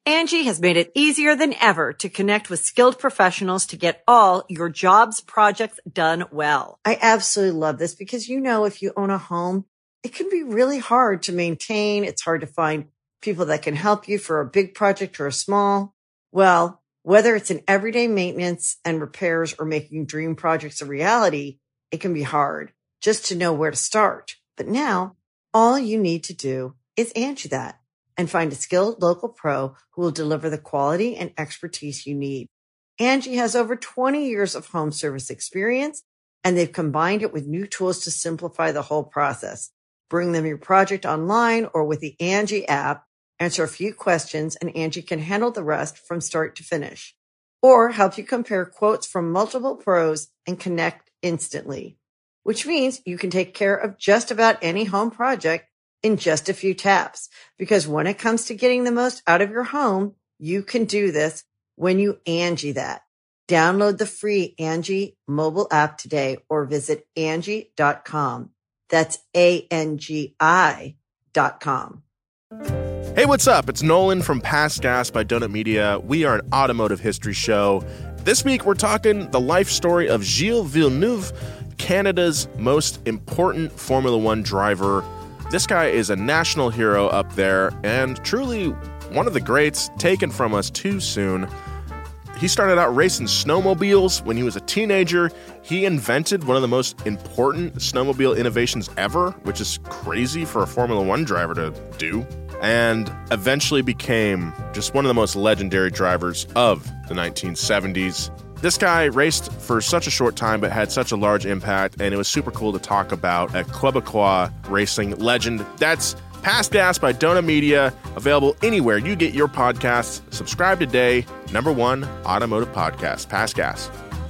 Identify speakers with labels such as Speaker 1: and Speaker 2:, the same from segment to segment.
Speaker 1: Angie has made it easier than ever to connect with skilled professionals to get all your jobs projects done well. I absolutely love this because, if you own a home, it can be really hard to maintain. It's hard to find people that can help you for a big project or a small. Well, whether it's in everyday maintenance and repairs or making dream projects a reality, it can be hard just to know where to start. But now all you need to do is Angie that and find a skilled local pro who will deliver the quality and expertise you need. Angie has over 20 years of home service experience, and they've combined it with new tools to simplify the whole process. Bring them your project online or with the Angie app, answer a few questions, and Angie can handle the rest from start to finish. Or help you compare quotes from multiple pros and connect instantly, which means you can take care of just about any home project in just a few taps. Because when it comes to getting the most out of your home, you can do this when you Angie that. Download the free Angie mobile app today or visit Angie.com. That's ANGI.com.
Speaker 2: Hey, what's up? It's Nolan from Past Gas by Donut Media. We are an automotive history show. This week, we're talking the life story of Gilles Villeneuve, Canada's most important Formula One driver. This guy is a national hero up there and truly one of the greats, taken from us too soon. He started out racing snowmobiles when he was a teenager. He invented one of the most important snowmobile innovations ever, which is crazy for a Formula One driver to do, and eventually became just one of the most legendary drivers of the 1970s. This guy raced for such a short time but had such a large impact, and it was super cool to talk about a Quebecois racing legend. That's Past Gas by Donut Media, available anywhere you get your podcasts. Subscribe today. #1 automotive podcast, Past Gas.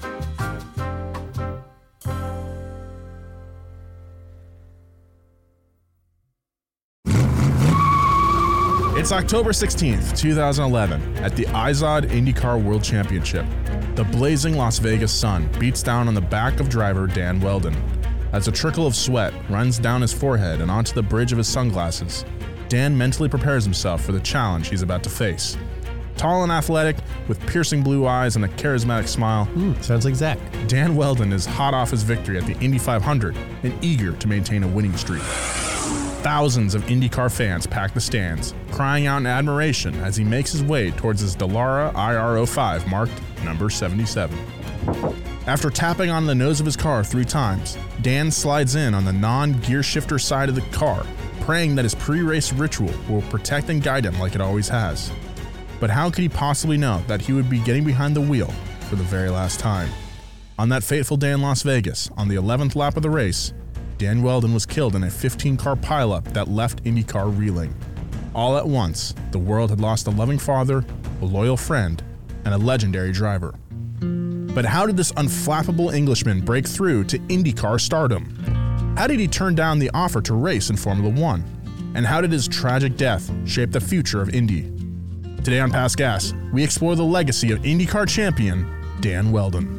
Speaker 3: It's October 16th, 2011, at the Izod IndyCar World Championship. The blazing Las Vegas sun beats down on the back of driver Dan Wheldon. As a trickle of sweat runs down his forehead and onto the bridge of his sunglasses, Dan mentally prepares himself for the challenge he's about to face. Tall and athletic, with piercing blue eyes and a charismatic smile,
Speaker 4: sounds like Zach.
Speaker 3: Dan Wheldon is hot off his victory at the Indy 500 and eager to maintain a winning streak. Thousands of IndyCar fans pack the stands, crying out in admiration as he makes his way towards his Dallara IR05 marked number 77. After tapping on the nose of his car 3 times, Dan slides in on the non-gear shifter side of the car, praying that his pre-race ritual will protect and guide him like it always has. But how could he possibly know that he would be getting behind the wheel for the very last time? On that fateful day in Las Vegas, on the 11th lap of the race, Dan Wheldon was killed in a 15-car pileup that left IndyCar reeling. All at once, the world had lost a loving father, a loyal friend, and a legendary driver. But how did this unflappable Englishman break through to IndyCar stardom? How did he turn down the offer to race in Formula One? And how did his tragic death shape the future of Indy? Today on Past Gas, we explore the legacy of IndyCar champion Dan Wheldon.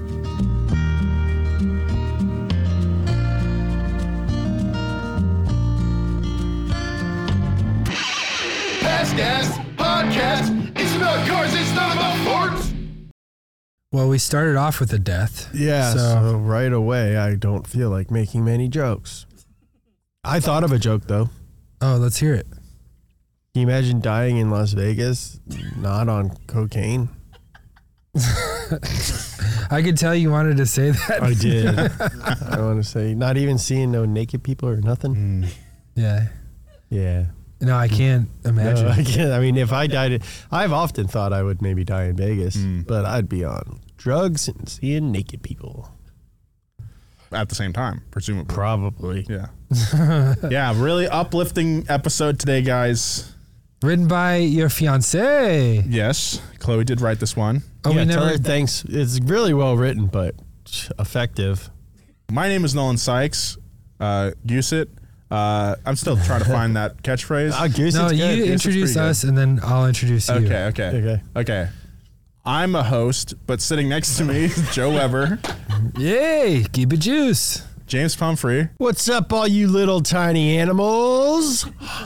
Speaker 5: Past Gas Podcast. It's about cars, it's not about farts.
Speaker 6: Well, we started off with a death.
Speaker 4: Yeah, so right away, I don't feel like making many jokes. I thought of a joke, though.
Speaker 6: Oh, let's hear it.
Speaker 4: Can you imagine dying in Las Vegas, not on cocaine?
Speaker 6: I could tell you wanted to say that.
Speaker 4: I did. I want to say, not even seeing no naked people or nothing.
Speaker 6: Yeah.
Speaker 4: Yeah.
Speaker 6: No, I can't imagine.
Speaker 4: No, I can't. I mean, if I died, I've often thought I would maybe die in Vegas, but I'd be on drugs and seeing naked people.
Speaker 3: At the same time, presumably.
Speaker 4: Probably.
Speaker 3: Yeah. Yeah, really uplifting episode today, guys.
Speaker 6: Written by your fiancée.
Speaker 3: Yes, Chloe did write this one.
Speaker 6: Oh,
Speaker 4: yeah,
Speaker 6: we never.
Speaker 4: tell her thanks. It's really well written, but effective.
Speaker 3: My name is Nolan Sykes. Use it. I'm still trying to find that catchphrase.
Speaker 6: No, you introduce us, and then I'll introduce you.
Speaker 3: Okay. I'm a host, but sitting next to me is Joe Weber.
Speaker 6: Yay, keep it juice.
Speaker 3: James Pumphrey.
Speaker 4: What's up, all you little tiny animals?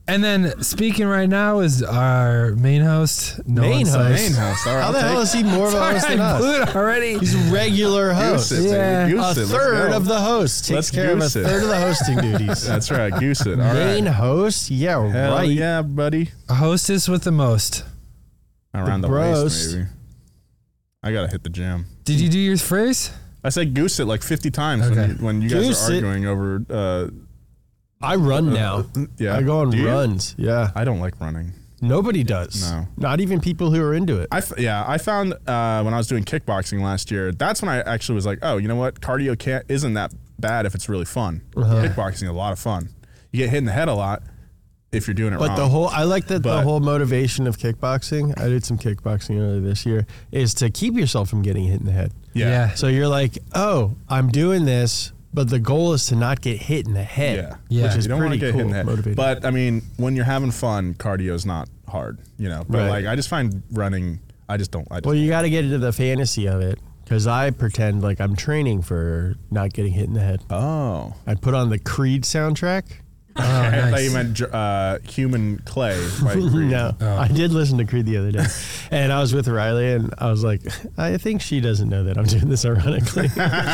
Speaker 6: And then speaking right now is our main host.
Speaker 4: Main host?
Speaker 2: Main host. All right.
Speaker 4: How the hell is he more of a host than
Speaker 6: I blew
Speaker 4: us?
Speaker 6: it already.
Speaker 4: He's a regular host.
Speaker 2: Goose it,
Speaker 6: Yeah.
Speaker 2: baby.
Speaker 4: A
Speaker 2: Goose it. Let's
Speaker 4: third
Speaker 2: go.
Speaker 4: of the host takes
Speaker 2: Let's
Speaker 4: care of a
Speaker 2: goose it.
Speaker 4: third of the hosting duties.
Speaker 2: That's right. Goose it. All
Speaker 4: Main
Speaker 2: right.
Speaker 4: host? Yeah,
Speaker 2: Hell
Speaker 4: right.
Speaker 2: yeah, buddy.
Speaker 6: A hostess with the most.
Speaker 2: Around the
Speaker 4: bros.
Speaker 2: waist, maybe. I gotta hit the gym.
Speaker 6: Did you do your phrase?
Speaker 2: I said goose it like 50 times
Speaker 6: Okay.
Speaker 2: when you guys
Speaker 4: Goose
Speaker 2: are
Speaker 4: it.
Speaker 2: arguing over.
Speaker 4: I run now.
Speaker 2: Yeah.
Speaker 4: I go on
Speaker 2: Do you?
Speaker 4: runs. Yeah.
Speaker 2: I don't like running.
Speaker 4: Nobody does.
Speaker 2: No.
Speaker 4: Not even people who are into it.
Speaker 2: I found when I was doing kickboxing last year, that's when I actually was like, oh, you know what? Cardio isn't that bad if it's really fun. Kickboxing is a lot of fun. You get hit in the head a lot if you're doing it
Speaker 4: But
Speaker 2: wrong.
Speaker 4: I like that the
Speaker 2: But-
Speaker 4: whole motivation of kickboxing, I did some kickboxing earlier this year, is to keep yourself from getting hit in the head.
Speaker 2: Yeah.
Speaker 4: So you're like, oh, I'm doing this, but the goal is to not get hit in the head.
Speaker 6: Yeah.
Speaker 4: Which is
Speaker 2: You don't want
Speaker 4: pretty
Speaker 2: to get
Speaker 4: cool.
Speaker 2: hit in the head.
Speaker 4: Motivating.
Speaker 2: But I mean, when you're having fun, cardio is not hard, you know. But
Speaker 4: Right.
Speaker 2: like, I just find running, I just don't.
Speaker 4: Well, you got to get into the fantasy of it, because I pretend like I'm training for not getting hit in the head.
Speaker 2: Oh.
Speaker 4: I put on the Creed soundtrack.
Speaker 6: Oh,
Speaker 2: I thought
Speaker 6: nice.
Speaker 2: you meant Human Clay. By Creed.
Speaker 4: No,
Speaker 6: Oh.
Speaker 4: I did listen to Creed the other day, and I was with Riley, and I was like, I think she doesn't know that I'm doing this ironically.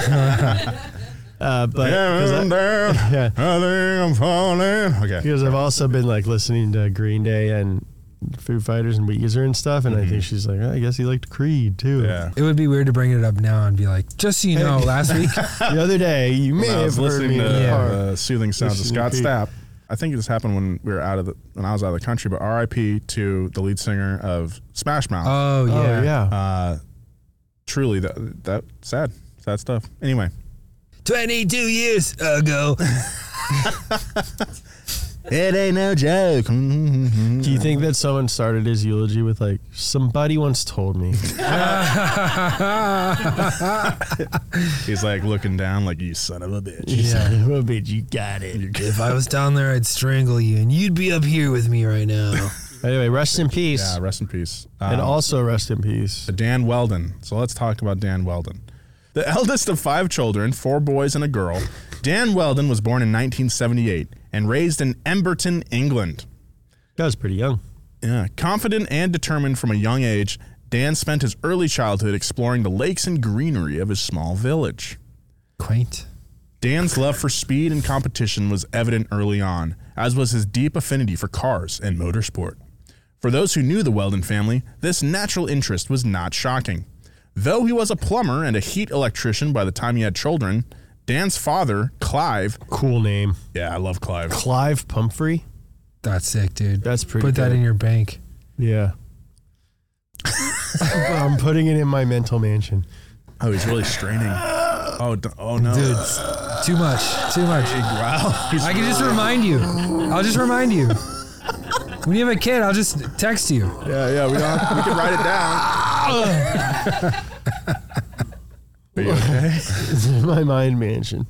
Speaker 4: But
Speaker 2: Down, down,
Speaker 4: yeah.
Speaker 2: I think I'm falling. Okay.
Speaker 4: because I've also been like listening to Green Day and Foo Fighters and Weezer and stuff, and I think she's like, I guess he liked Creed too.
Speaker 2: Yeah.
Speaker 6: It would be weird to bring it up now and be like, just so you know, last week.
Speaker 4: The other day, you may
Speaker 2: When I
Speaker 4: have
Speaker 2: was
Speaker 4: heard
Speaker 2: listening
Speaker 4: me
Speaker 2: to
Speaker 4: in the car.
Speaker 2: Soothing Sounds of
Speaker 4: Listening
Speaker 2: Scott
Speaker 4: to Creed.
Speaker 2: Stapp. I think this happened when we were when I was out of the country. But R.I.P. to the lead singer of Smash Mouth.
Speaker 6: Oh, yeah.
Speaker 4: Oh yeah.
Speaker 2: Truly, that sad stuff. Anyway,
Speaker 6: 22 years ago.
Speaker 2: it ain't no joke.
Speaker 4: Do you think that someone started his eulogy with like, somebody once told me?
Speaker 2: He's like looking down, like, you son of a bitch.
Speaker 6: Yeah.
Speaker 4: Oh, bitch, you got it.
Speaker 6: If I was down there, I'd strangle you, and you'd be up here with me right now.
Speaker 4: Anyway, rest in peace.
Speaker 2: Yeah, rest in peace.
Speaker 4: And also rest in peace.
Speaker 2: Dan Weldon. So let's talk about Dan Weldon. The eldest of 5 children, 4 boys and a girl, Dan Weldon was born in 1978 and raised in Emberton, England.
Speaker 4: That was pretty young.
Speaker 2: Yeah, confident and determined from a young age, Dan spent his early childhood exploring the lakes and greenery of his small village.
Speaker 6: Quaint.
Speaker 2: Dan's love for speed and competition was evident early on, as was his deep affinity for cars and motorsport. For those who knew the Weldon family, this natural interest was not shocking. Though he was a plumber and a heat electrician by the time he had children, Dan's father, Clive...
Speaker 4: Cool name.
Speaker 2: Yeah, I love Clive.
Speaker 4: Clive Pumphrey.
Speaker 6: That's sick, dude.
Speaker 4: That's pretty
Speaker 6: Put that
Speaker 4: good.
Speaker 6: in your bank.
Speaker 4: Yeah. I'm putting it in my mental mansion.
Speaker 2: Oh, he's really straining. Oh no.
Speaker 6: Dude, too much. Too much.
Speaker 2: Wow.
Speaker 6: I can just remind you. I'll just remind you. When you have a kid, I'll just text you.
Speaker 2: Yeah, we can write it down. Are you okay?
Speaker 4: It's in my mind mansion.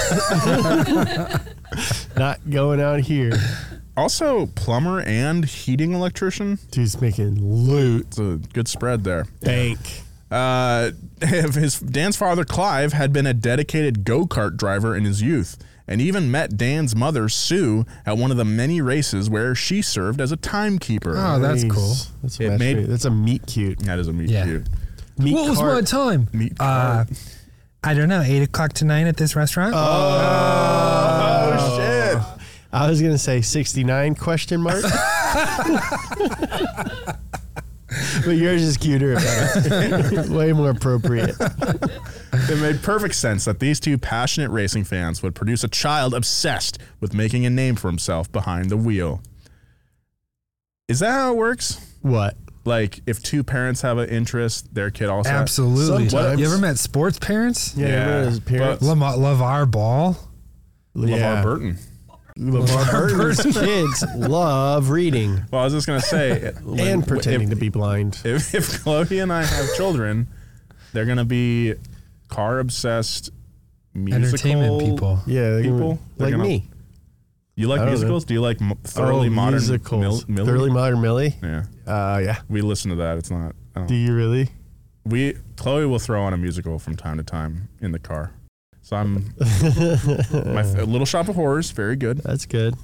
Speaker 4: Not going out here.
Speaker 2: Also, plumber and heating electrician.
Speaker 4: Dude's making loot.
Speaker 2: It's a good spread there.
Speaker 4: Bank.
Speaker 2: Dan's father, Clive, had been a dedicated go-kart driver in his youth and even met Dan's mother, Sue, at one of the many races where she served as a timekeeper.
Speaker 6: Oh, that's
Speaker 4: Nice.
Speaker 6: cool.
Speaker 4: That's
Speaker 2: It
Speaker 4: a
Speaker 2: made-
Speaker 4: that's a meat cute.
Speaker 2: That is a meat
Speaker 6: Yeah.
Speaker 2: cute.
Speaker 4: Meat
Speaker 6: What was
Speaker 4: cart.
Speaker 6: my time?
Speaker 2: Meat cart.
Speaker 6: I don't know. 8 o'clock tonight at this restaurant.
Speaker 2: Oh, shit.
Speaker 4: I was gonna say 69 question mark. But yours is cuter about it. Way more appropriate.
Speaker 2: It made perfect sense that these two passionate racing fans would produce a child obsessed with making a name for himself behind the wheel. Is that how it works?
Speaker 4: What?
Speaker 2: Like, if two parents have an interest, their kid also...
Speaker 6: Absolutely.
Speaker 4: Sometimes.
Speaker 6: You ever met sports parents?
Speaker 4: Yeah,
Speaker 2: Yeah,
Speaker 4: his parents.
Speaker 6: LeVar Ball.
Speaker 2: LeVar Burton.
Speaker 4: LeVar Burton's kids love reading
Speaker 2: Well, I was just going to say...
Speaker 4: and pretending to be blind.
Speaker 2: If Chloe and I have children, they're going to be car-obsessed musical...
Speaker 6: Entertainment people.
Speaker 4: Yeah, they're
Speaker 2: People? They're
Speaker 4: like
Speaker 2: gonna-
Speaker 4: me.
Speaker 2: You like
Speaker 4: I don't
Speaker 2: musicals? Do you like Thoroughly Modern
Speaker 4: musicals.
Speaker 2: Millie?
Speaker 4: Thoroughly Modern Millie.
Speaker 2: Yeah.
Speaker 4: Yeah.
Speaker 2: We listen to that. It's not...
Speaker 4: Do you really?
Speaker 2: Chloe will throw on a musical from time to time in the car. So I'm... Little Shop of Horrors, very good.
Speaker 4: That's good.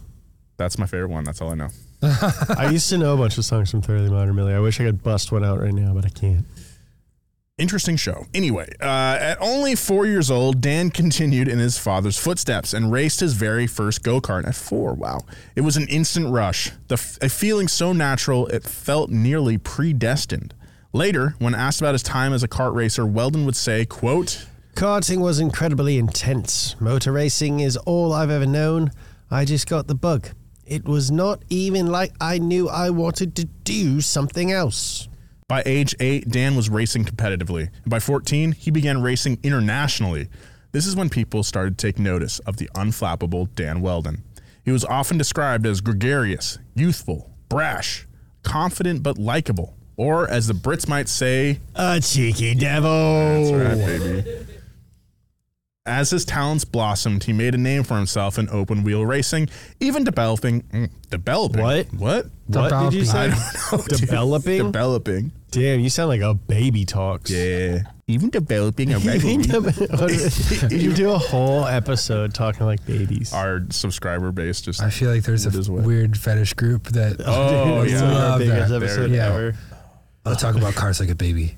Speaker 3: That's my favorite one. That's all I know.
Speaker 4: I used to know a bunch of songs from Thoroughly Modern Millie. I wish I could bust one out right now, but I can't.
Speaker 3: Interesting show. Anyway, at only 4 years old, Dan continued in his father's footsteps and raced his very first go-kart at 4. Wow. It was an instant rush. A feeling so natural, it felt nearly predestined. Later, when asked about his time as a kart racer, Weldon would say, quote,
Speaker 4: "Karting was incredibly intense. Motor racing is all I've ever known. I just got the bug. It was not even like I knew I wanted to do something else."
Speaker 3: By age 8, Dan was racing competitively. And by 14, he began racing internationally. This is when people started to take notice of the unflappable Dan Weldon. He was often described as gregarious, youthful, brash, confident but likable, or as the Brits might say,
Speaker 4: a cheeky devil.
Speaker 3: That's right, baby. As his talents blossomed, he made a name for himself in open wheel racing, even developing.
Speaker 4: What?
Speaker 3: What
Speaker 4: did you say?
Speaker 3: I don't know.
Speaker 4: Developing?
Speaker 3: Developing.
Speaker 4: Damn, you sound like a baby talks.
Speaker 3: Yeah. Even developing a rivalry.
Speaker 4: You do a whole episode talking like babies.
Speaker 3: Our subscriber base just.
Speaker 6: I feel like there's a weird fetish group that.
Speaker 3: Oh,
Speaker 4: Dude,
Speaker 3: yeah.
Speaker 4: our
Speaker 6: Love
Speaker 4: biggest
Speaker 6: that.
Speaker 4: episode
Speaker 6: Yeah.
Speaker 4: ever.
Speaker 6: I'll talk about cars like a baby.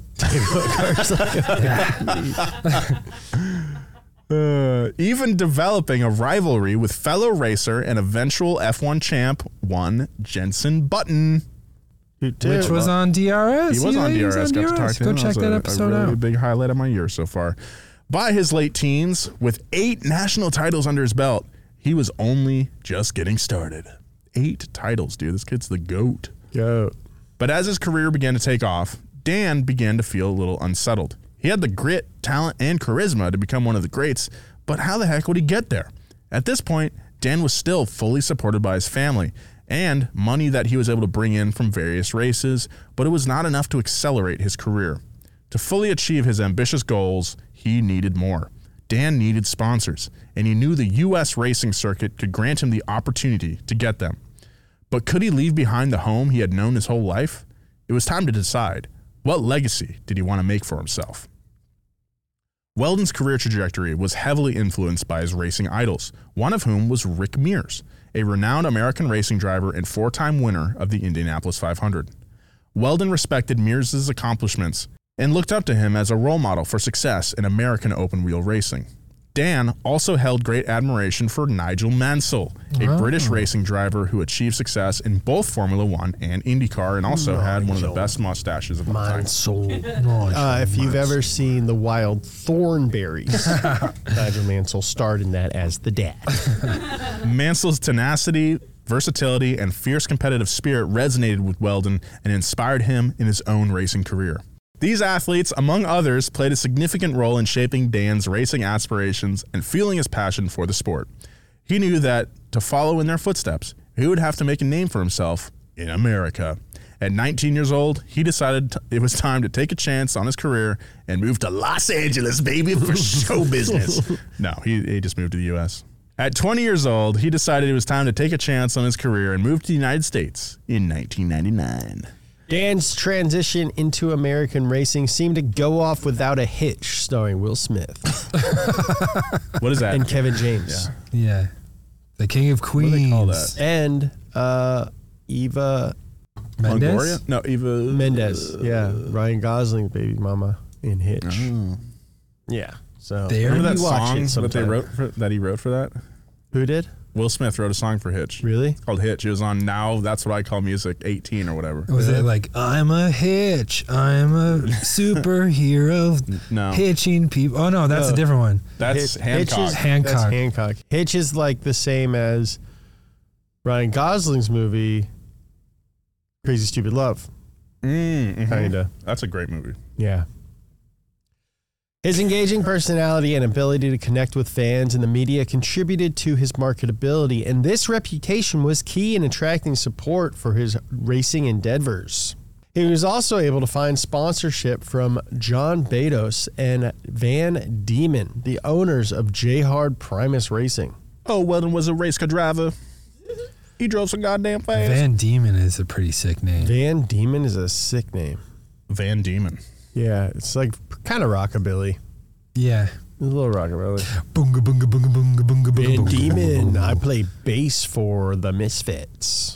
Speaker 3: Even developing a rivalry with fellow racer and eventual F1 champ, one Jenson Button.
Speaker 6: Which was on DRS.
Speaker 3: He was on DRS. Got to talk to
Speaker 6: Go
Speaker 3: him.
Speaker 6: check that episode
Speaker 3: a really
Speaker 6: out.
Speaker 3: big highlight of my year so far. By his late teens, with 8 national titles under his belt, he was only just getting started. 8 titles, dude. This kid's the GOAT.
Speaker 4: Go.
Speaker 3: But as his career began to take off, Dan began to feel a little unsettled. He had the grit, talent, and charisma to become one of the greats, but how the heck would he get there? At this point, Dan was still fully supported by his family and money that he was able to bring in from various races, but it was not enough to accelerate his career. To fully achieve his ambitious goals, he needed more. Dan needed sponsors, and he knew the U.S. racing circuit could grant him the opportunity to get them. But could he leave behind the home he had known his whole life? It was time to decide. What legacy did he want to make for himself? Weldon's career trajectory was heavily influenced by his racing idols, one of whom was Rick Mears, a renowned American racing driver and 4-time winner of the Indianapolis 500. Weldon respected Mears' accomplishments and looked up to him as a role model for success in American open-wheel racing. Dan also held great admiration for Nigel Mansell, a British racing driver who achieved success in both Formula One and IndyCar and also had one of the best mustaches of all time.
Speaker 4: Mansell. If you've ever seen The Wild Thornberries, Nigel Mansell starred in that as the dad.
Speaker 3: Mansell's tenacity, versatility, and fierce competitive spirit resonated with Weldon and inspired him in his own racing career. These athletes, among others, played a significant role in shaping Dan's racing aspirations and fueling his passion for the sport. He knew that to follow in their footsteps, he would have to make a name for himself in America. At 19 years old, he decided it was time to take a chance on his career and move to Los Angeles, baby, for show business. No, he just moved to the U.S. At 20 years old, he decided it was time to take a chance on his career and move to the United States in 1999.
Speaker 4: Dan's transition into American racing seemed to go off without a hitch, starring Will Smith
Speaker 3: What is that?
Speaker 4: and Kevin James.
Speaker 6: Yeah. The King of Queens.
Speaker 3: What do they call that?
Speaker 4: And Eva
Speaker 3: Longoria?
Speaker 6: Mendes?
Speaker 3: No, Eva
Speaker 4: Mendes. Yeah. Ryan Gosling's baby mama in Hitch. Yeah. So
Speaker 6: There
Speaker 3: Remember that
Speaker 4: maybe watch
Speaker 3: song
Speaker 4: it
Speaker 3: that
Speaker 4: sometime.
Speaker 3: that he wrote for that?
Speaker 4: Who did?
Speaker 3: Will Smith wrote a song for Hitch.
Speaker 4: Really?
Speaker 3: It's called Hitch. It was on Now That's What I Call Music 18 or whatever.
Speaker 6: Was it like, I'm a hitch, I'm a superhero,
Speaker 3: No.
Speaker 6: hitching people? Oh, no, that's a different one.
Speaker 3: That's Hancock.
Speaker 4: Hitch is,
Speaker 6: Hancock.
Speaker 4: That's Hancock. Hitch is like the same as Ryan Gosling's movie, Crazy Stupid Love. Kinda.
Speaker 3: That's a great movie.
Speaker 4: Yeah. His engaging personality and ability to connect with fans and the media contributed to his marketability, and this reputation was key in attracting support for his racing endeavors. He was also able to find sponsorship from John Bados and Van Diemen, the owners of J-Hard Primus Racing.
Speaker 3: Oh, Weldon was a race car driver. He drove so goddamn fast.
Speaker 6: Van Diemen is a pretty sick name.
Speaker 4: Van Diemen is a sick name.
Speaker 3: Van Diemen.
Speaker 4: Yeah, it's like kind of rockabilly.
Speaker 6: Yeah.
Speaker 4: a little rock and roll.
Speaker 6: Boonga, boonga, boonga, boonga, boonga, boonga,
Speaker 4: And
Speaker 6: boonga,
Speaker 4: Demon,
Speaker 6: boonga,
Speaker 4: I
Speaker 6: boonga.
Speaker 4: play bass for the Misfits.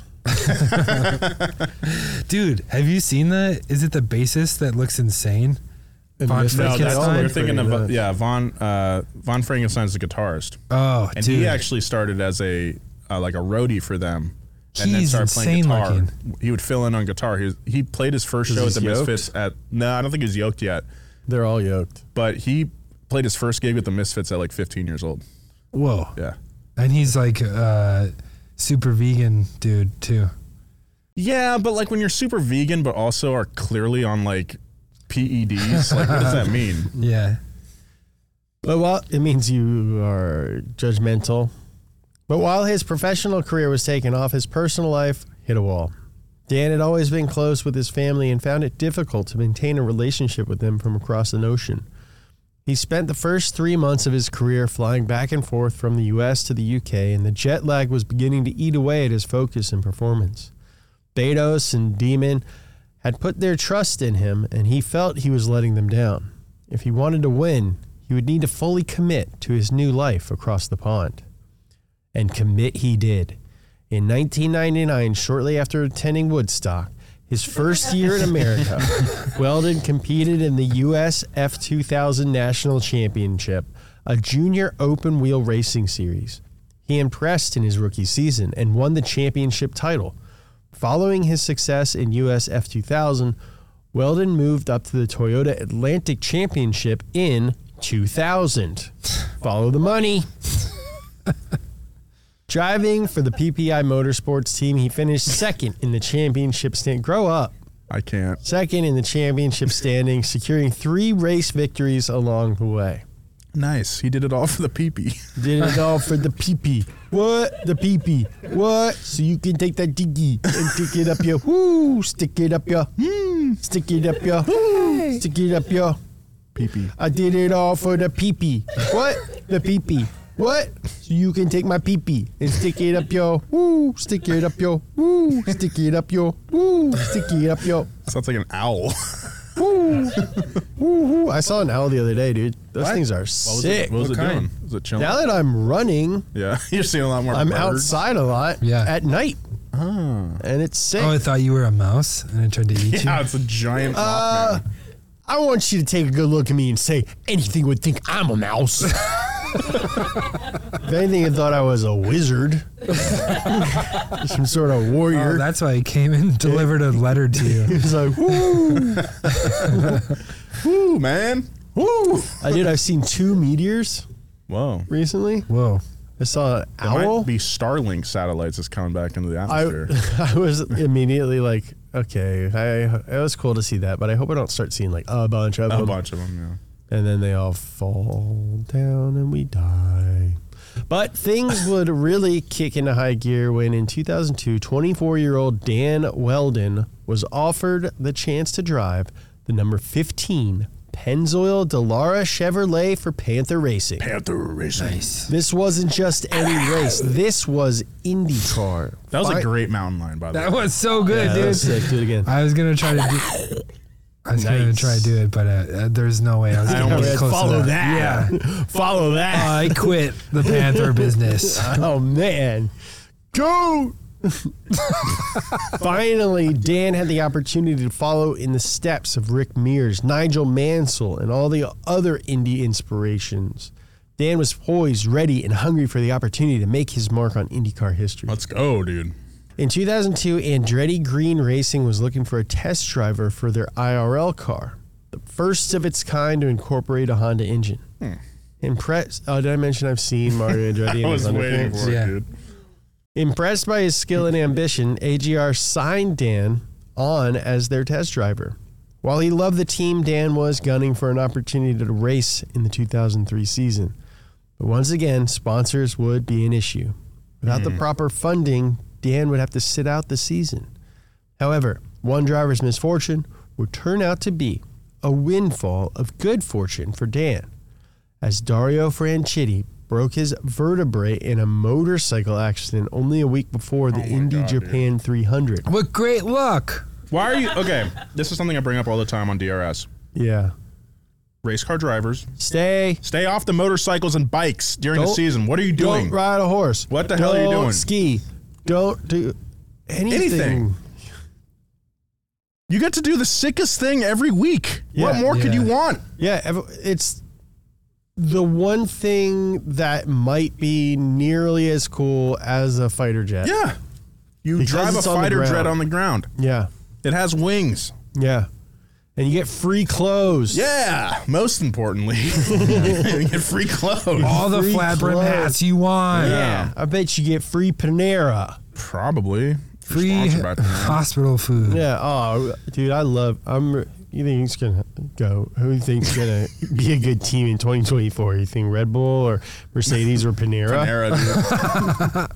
Speaker 6: Dude, have you seen that? Is it the bassist that looks insane? Von
Speaker 4: Misfits,
Speaker 3: No,
Speaker 4: they
Speaker 3: that's
Speaker 4: all
Speaker 3: you're
Speaker 4: look
Speaker 3: thinking
Speaker 4: pretty
Speaker 3: of
Speaker 4: nuts.
Speaker 3: Von Frankenstein's the guitarist,
Speaker 6: Oh,
Speaker 3: and
Speaker 6: dude.
Speaker 3: he actually started as a like a roadie for them, and then
Speaker 6: He's
Speaker 3: started playing
Speaker 6: insane
Speaker 3: guitar.
Speaker 6: looking.
Speaker 3: He would fill in on guitar. He played his first show at
Speaker 4: he's
Speaker 3: the
Speaker 4: yoked?
Speaker 3: Misfits at I don't think he's yoked yet,
Speaker 4: They're all yoked.
Speaker 3: but he played his first gig with the Misfits at like 15 years old.
Speaker 6: Whoa.
Speaker 3: Yeah.
Speaker 6: And he's like super vegan dude, too.
Speaker 3: Yeah, but like when you're super vegan, but also are clearly on like PEDs, like what does that mean?
Speaker 6: Yeah.
Speaker 4: But while it means you are judgmental. But while his professional career was taking off, his personal life hit a wall. Dan had always been close with his family and found it difficult to maintain a relationship with them from across an ocean. He spent the first 3 months of his career flying back and forth from the US to the UK, and the jet lag was beginning to eat away at his focus and performance. Betos and Demon had put their trust in him, and he felt he was letting them down. If he wanted to win, he would need to fully commit to his new life across the pond. And commit he did. In 1999, shortly after attending Woodstock, his first year in America, Weldon competed in the US F2000 National Championship, a junior open wheel racing series. He impressed in his rookie season and won the championship title. Following his success in US F2000, Weldon moved up to the Toyota Atlantic Championship in 2000. Follow the money. Driving for the PPI Motorsports team, he finished second in the championship stand. Grow up.
Speaker 3: I can't.
Speaker 4: Second in the championship standing, securing 3 race victories along the way.
Speaker 3: Nice. He did it all for the pee-pee.
Speaker 4: Did it all for the pee-pee. What? The pee-pee. What? So you can take that diggy and stick it up your whoo, stick it up your stick it up your stick it up your
Speaker 3: Pee-pee.
Speaker 4: I did it all for the pee-pee. What? The pee-pee. What? So you can take my pee-pee and stick it up your woo, stick it up your woo, stick it up your woo, stick it up your
Speaker 3: Sounds like an owl.
Speaker 4: woo, woo, woo. I saw an owl the other day, dude. Those things are sick.
Speaker 3: What was it
Speaker 6: What
Speaker 3: doing?
Speaker 6: kind?
Speaker 3: Was it chilling?
Speaker 4: Now that I'm running,
Speaker 3: Yeah, you're seeing a lot more
Speaker 4: I'm
Speaker 3: birds.
Speaker 4: outside a lot
Speaker 6: Yeah.
Speaker 4: at night. And it's sick.
Speaker 6: Oh, I thought you were a mouse and I tried to eat
Speaker 3: Yeah,
Speaker 6: you.
Speaker 3: it's a giant Mothman.
Speaker 4: I want you to take a good look at me and say, anything would think I'm a mouse. If anything, I thought I was a wizard. Some sort of warrior.
Speaker 6: Oh, that's why he came and delivered a letter to you.
Speaker 4: He's like, woo,
Speaker 3: Woo, man.
Speaker 4: woo. I've seen 2 meteors
Speaker 3: Whoa.
Speaker 4: recently.
Speaker 6: Whoa.
Speaker 4: I saw an
Speaker 3: There
Speaker 4: owl.
Speaker 3: might be Starlink satellites that's coming back into the
Speaker 4: I
Speaker 3: atmosphere.
Speaker 4: was immediately like, okay, it was cool to see that, but I hope I don't start seeing like a bunch of
Speaker 3: A
Speaker 4: them.
Speaker 3: bunch of them,
Speaker 4: And then they all fall down and we die. But things would really kick into high gear when in 2002, 24-year-old Dan Weldon was offered the chance to drive the number 15 Pennzoil Dallara Chevrolet for Panther Racing.
Speaker 3: Panther Racing.
Speaker 6: Nice.
Speaker 4: This wasn't just any race. This was IndyCar.
Speaker 3: That was a great mountain line, by the
Speaker 6: That
Speaker 3: way.
Speaker 6: was so good,
Speaker 4: Yeah, that
Speaker 6: dude.
Speaker 4: was sick. Do it again.
Speaker 6: I was going to try to do I was going
Speaker 4: Nice.
Speaker 6: to try to do it, but there's no way I was going to get close
Speaker 4: Follow
Speaker 6: to
Speaker 4: that.
Speaker 6: Yeah.
Speaker 4: Follow that.
Speaker 6: I quit the Panther business.
Speaker 4: Oh, man. Go! Finally, Dan had the opportunity to follow in the steps of Rick Mears, Nigel Mansell, and all the other Indy inspirations. Dan was poised, ready, and hungry for the opportunity to make his mark on IndyCar history.
Speaker 3: Let's go, dude.
Speaker 4: In 2002, Andretti Green Racing was looking for a test driver for their IRL car, the first of its kind to incorporate a Honda engine. Impressed. Oh, did I mention I've seen Mario Andretti?
Speaker 3: I
Speaker 4: in his
Speaker 3: was waiting
Speaker 4: underpants?
Speaker 3: for
Speaker 6: Yeah.
Speaker 3: it, dude.
Speaker 4: Impressed by his skill and ambition, AGR signed Dan on as their test driver. While he loved the team, Dan was gunning for an opportunity to race in the 2003 season. But once again, sponsors would be an issue. Without the proper funding, Dan would have to sit out the season. However, one driver's misfortune would turn out to be a windfall of good fortune for Dan, as Dario Franchitti broke his vertebrae in a motorcycle accident only a week before the Indy
Speaker 3: God,
Speaker 4: Japan 300.
Speaker 6: What great luck.
Speaker 3: Why are you... Okay, this is something I bring up all the time on DRS.
Speaker 4: Yeah.
Speaker 3: race car drivers,
Speaker 4: Stay
Speaker 3: off the motorcycles and bikes during the season. What are you doing?
Speaker 4: Don't ride a horse.
Speaker 3: What the hell are you doing?
Speaker 4: Don't ski. Don't do anything.
Speaker 3: You get to do the sickest thing every week.
Speaker 4: Yeah.
Speaker 3: What more could you want?
Speaker 4: Yeah, it's the one thing that might be nearly as cool as a fighter jet.
Speaker 3: Yeah. You
Speaker 4: Because
Speaker 3: drive a
Speaker 4: it's on the
Speaker 3: fighter jet
Speaker 4: ground.
Speaker 3: on the ground.
Speaker 4: Yeah.
Speaker 3: It has wings.
Speaker 4: Yeah. And you get free clothes.
Speaker 3: Yeah. Most importantly, you get free clothes.
Speaker 6: All the
Speaker 4: Free
Speaker 6: flat brim
Speaker 4: clothes.
Speaker 6: hats you want.
Speaker 4: Yeah. I bet you get free Panera.
Speaker 3: Probably.
Speaker 6: Free
Speaker 3: Sponsored by Panera.
Speaker 6: hospital food.
Speaker 4: Yeah. Oh, dude, you think he's going to go? Who do you think's going to be a good team in 2024? You think Red Bull or Mercedes or Panera?
Speaker 3: Panera,